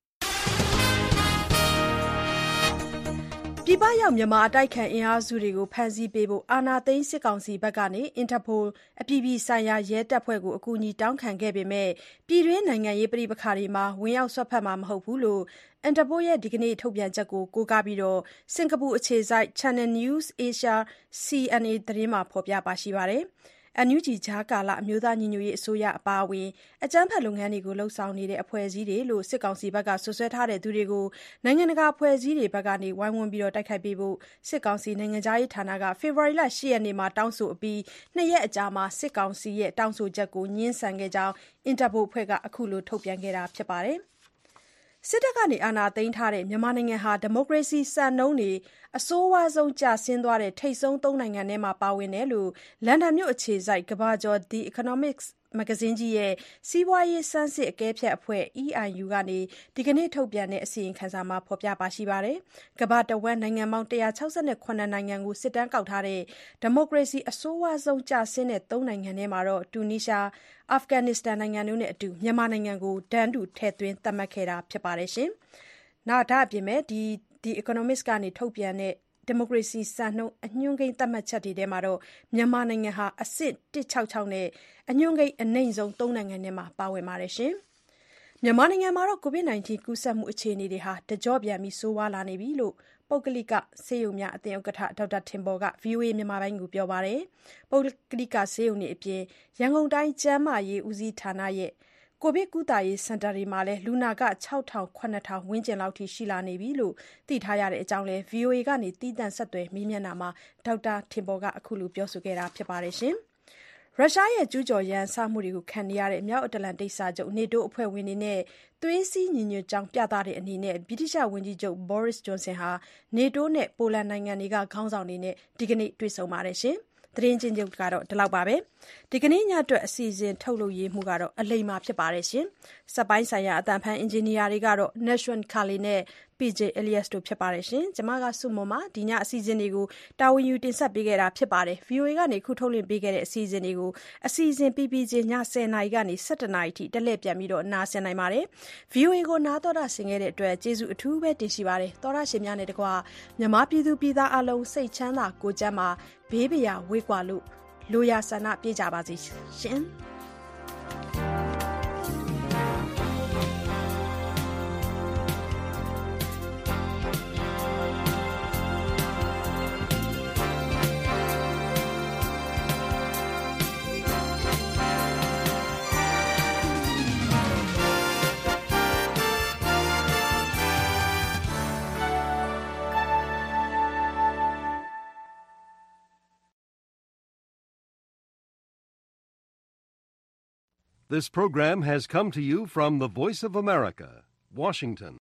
ပြည်ပရောက်မြန်မာအတိုက်ခံအင်အားစုတွေကိုဖမ်းဆီးပေးဖို့အာဏာသိမ်းစစ်ကောင်စီဘက်ကနေ Interpol အပြည်ပြည်ဆိုင်ရာရဲတပ်ဖွဲ့ကိုအကူအညီတောင်းခံခဲ့ပေမဲ့ပြည်တွင်းနိုင်ငံရေးပဋိပက္ခတွေမှာဝင်ရောက်ဆွတ်ဖက်မှာမဟုတ်ဘူးလို့ Interpol ရဲ့ဒီကနေ့ထုတ်ပြန်ချက်ကိုကိုးကားပြီးစင်ကာပူအခြေစိုက် Channel News Asia C N A သတင်းမှာဖော်ပြပါရှိပါတယ်။ N U G ကြားကာလအမျိုးသားညီညွတ်ရေးအစိုးရအပါအဝင်အကြမ်းဖက်လုပ်ငန်းတွေကိုလှုပ်ဆောင်နေတဲ့အဖွဲ့အစည်းတွေလို့စစ်ကောင်စီဘက်ကဆွဆွဲထားတဲ့သူတွေကိုနိုင်ငံတကာအဖွဲ့အစည်းတွေဘက်ကနေဝိုင်းဝန်းပြီးတိုက်ခိုက်ပေးဖို့စစ်ကောင်စီနိုင်ငံသားရေးဌာနကဖေဖော်ဝါရီလ၈ရက်နေ့မှာတောင်းဆိုအပြီးနှစ်ရက်အကြာမှာစစ်ကောင်စီရဲ့တောင်းဆိုချက်ကိုညှင်းဆန်ခဲ့ကြောင်း Interpol အဖွဲ့ကအခုလိုထုတ်ပြန်ခဲ့တာဖြစ်ပါတယ်။စစ်တပ်ကနေအာဏာသိမ်းထားတဲ့မြန်မာနိုင်ငံဟာဒီမိုကရေစီစံနှုန်းတွေအဆိုးဝါးဆုံးကျဆင်းသွားတဲ့ထိပ်ဆုံးသုံးနိုင်ငံထဲမှာပါဝင်တယ်လို့လန်ဒန်မြို့အခြေစိုက်ကမ္ဘာကျော် The Economics မဂ္ဂဇင်းကြီးရဲ့စီးပွားရေးစမ်းစစ်အကဲဖြတ်အဖွဲ့ E I U ကနေဒီကနေ့ထုတ်ပြန်တဲ့အစီရင်ခံစာမှာဖော်ပြပါရှိပါတယ်။ကမ္ဘာတဝန်းနိုင်ငံပေါင်း၁၆၇နိုင်ငံကိုစစ်တမ်းကောက်ထားတဲ့ဒီမိုကရေစီအဆိုးဝါးဆုံးကျဆင်းတဲ့သုံးနိုင်ငံထဲမှာတော့တူနီးရှား၊အာဖဂန်နစ္စတန်နိုင်ငံတို့နဲ့အတူမြန်မာနိုင်ငံကိုတန်းတူထည့်သွင်းသတ်မှတ်ခဲ့တာဖြစ်ပါတယ်ရှင်။နောက်ဒါအပြင်မဲ့ဒီ The Economics ကနေထုတ်ပြန်တဲ့ဒီမိုကရေစီစံနှုန်းအညွှန်းကိန်းသတ်မှတ်ချက်တွေထဲမှာတော့မြန်မာနိုင်ငံဟာအဆင့်၁၆၆နဲ့အညွှန်းကိန်းအနိမ့်ဆုံးသုံးနိုင်ငံထဲမှာပါဝင်ပါတယ်ရှင်။မြန်မာနိုင်ငံမှာတော့ ကိုဗစ် ၁၉ ကူးစက်မှုအခြေအနေတွေဟာတကြော့ပြန်ပြီးဆိုးဝါးလာနေပြီလို့ပုဂ္ဂလိကဆေးရုံများအသင်းဥက္ကဋ္ဌဒေါက်တာထင်ပေါ်က V O A မြန်မာပိုင်းကိုပြောပါတယ်။ပုဂ္ဂလိကဆေးရုံတွေအပြင်ရန်ကုန်တိုင်းကျန်းမာရေးဦးစီးဌာနရဲ့ကိုဗစ်ကုသရေးစင်တာတွေမှာလည်းလူနာက၆ထောင်၊၇ထောင်ဝန်းကျင်လောက်ထိရှိလာနေပြီလို့သိထားရတဲ့အကြောင်းလဲ V O A ကနေတီးတန့်ဆက်သွယ်မေးမြန်းတာမှာဒေါက်တာထင်ပေါ်ကအခုလိုပြောဆိုခဲ့တာဖြစ်ပါတယ်ရှင်။ရုရှားရဲ့ကျူးကျော်ရန်စမှုတွေကိုခံနေရတဲ့မြောက်အတ္တလန်တိတ်စာချုပ် NATO အဖွဲ့ဝင်တွေနဲ့သွေးစည်းညီညွတ်ကြောင်းပြသတဲ့အနေနဲ့ဗြိတိသျှဝန်ကြီးချုပ် Boris Johnson ဟာ NATO နဲ့ပိုလန်နိုင်ငံတွေကခေါင်းဆောင်တွေနဲ့ဒီကနေ့တွေ့ဆုံပါတယ်ရှင်။သတင်းချင်းချုပ်ကတော့ဒီလောက်ပါပဲ။ဒီကနေ့ညအတွက်အစီအစဉ်ထုတ်လုပ်ရေးမှုကတော့အလိမ္မာဖြစ်ပါတယ်ရှင်။စက်ပိုင်းဆိုင်ရာအတန်ဖန်အင်ဂျင်နီယာတွေကတော့ Nashwan Kali နဲ့ ပီ ဂျေ Elias တို့ဖြစ်ပါတယ်ရှင်။ကျွန်မကစုမုံမှာဒီညအစီအစဉ်တွေကိုတာဝန်ယူတင်ဆက်ပေးခဲ့တာဖြစ်ပါတယ်။ ဗီအိုအေ ကနေခုထုတ်လွှင့်ပေးခဲ့တဲ့အစီအစဉ်တွေကိုအစီအစဉ် ပီ ပီ ဂျေ ည ဆယ်နာရီကနေ ဆယ့်တစ်နာရီထိတက်လှည့်ပြန်ပြီးတော့နားဆင်နိုင်ပါတယ်။ ဗီအိုအေ ကိုနားတော်တာဆင်ခဲ့တဲ့အတွက်ကျေးဇူးအထူးပဲတင်ရှိပါတယ်။တော်ရရှင်များနဲ့တကွာမြန်မာပြည်သူပြည်သားအလုံးစိတ်ချမ်းသာကိုယ်ကျန်းမာဘေးပရာဝေးကွာလို့လိုရာဆန္ဒပြေကြပါစေရှင်။ This program has come to you from the Voice of America, Washington.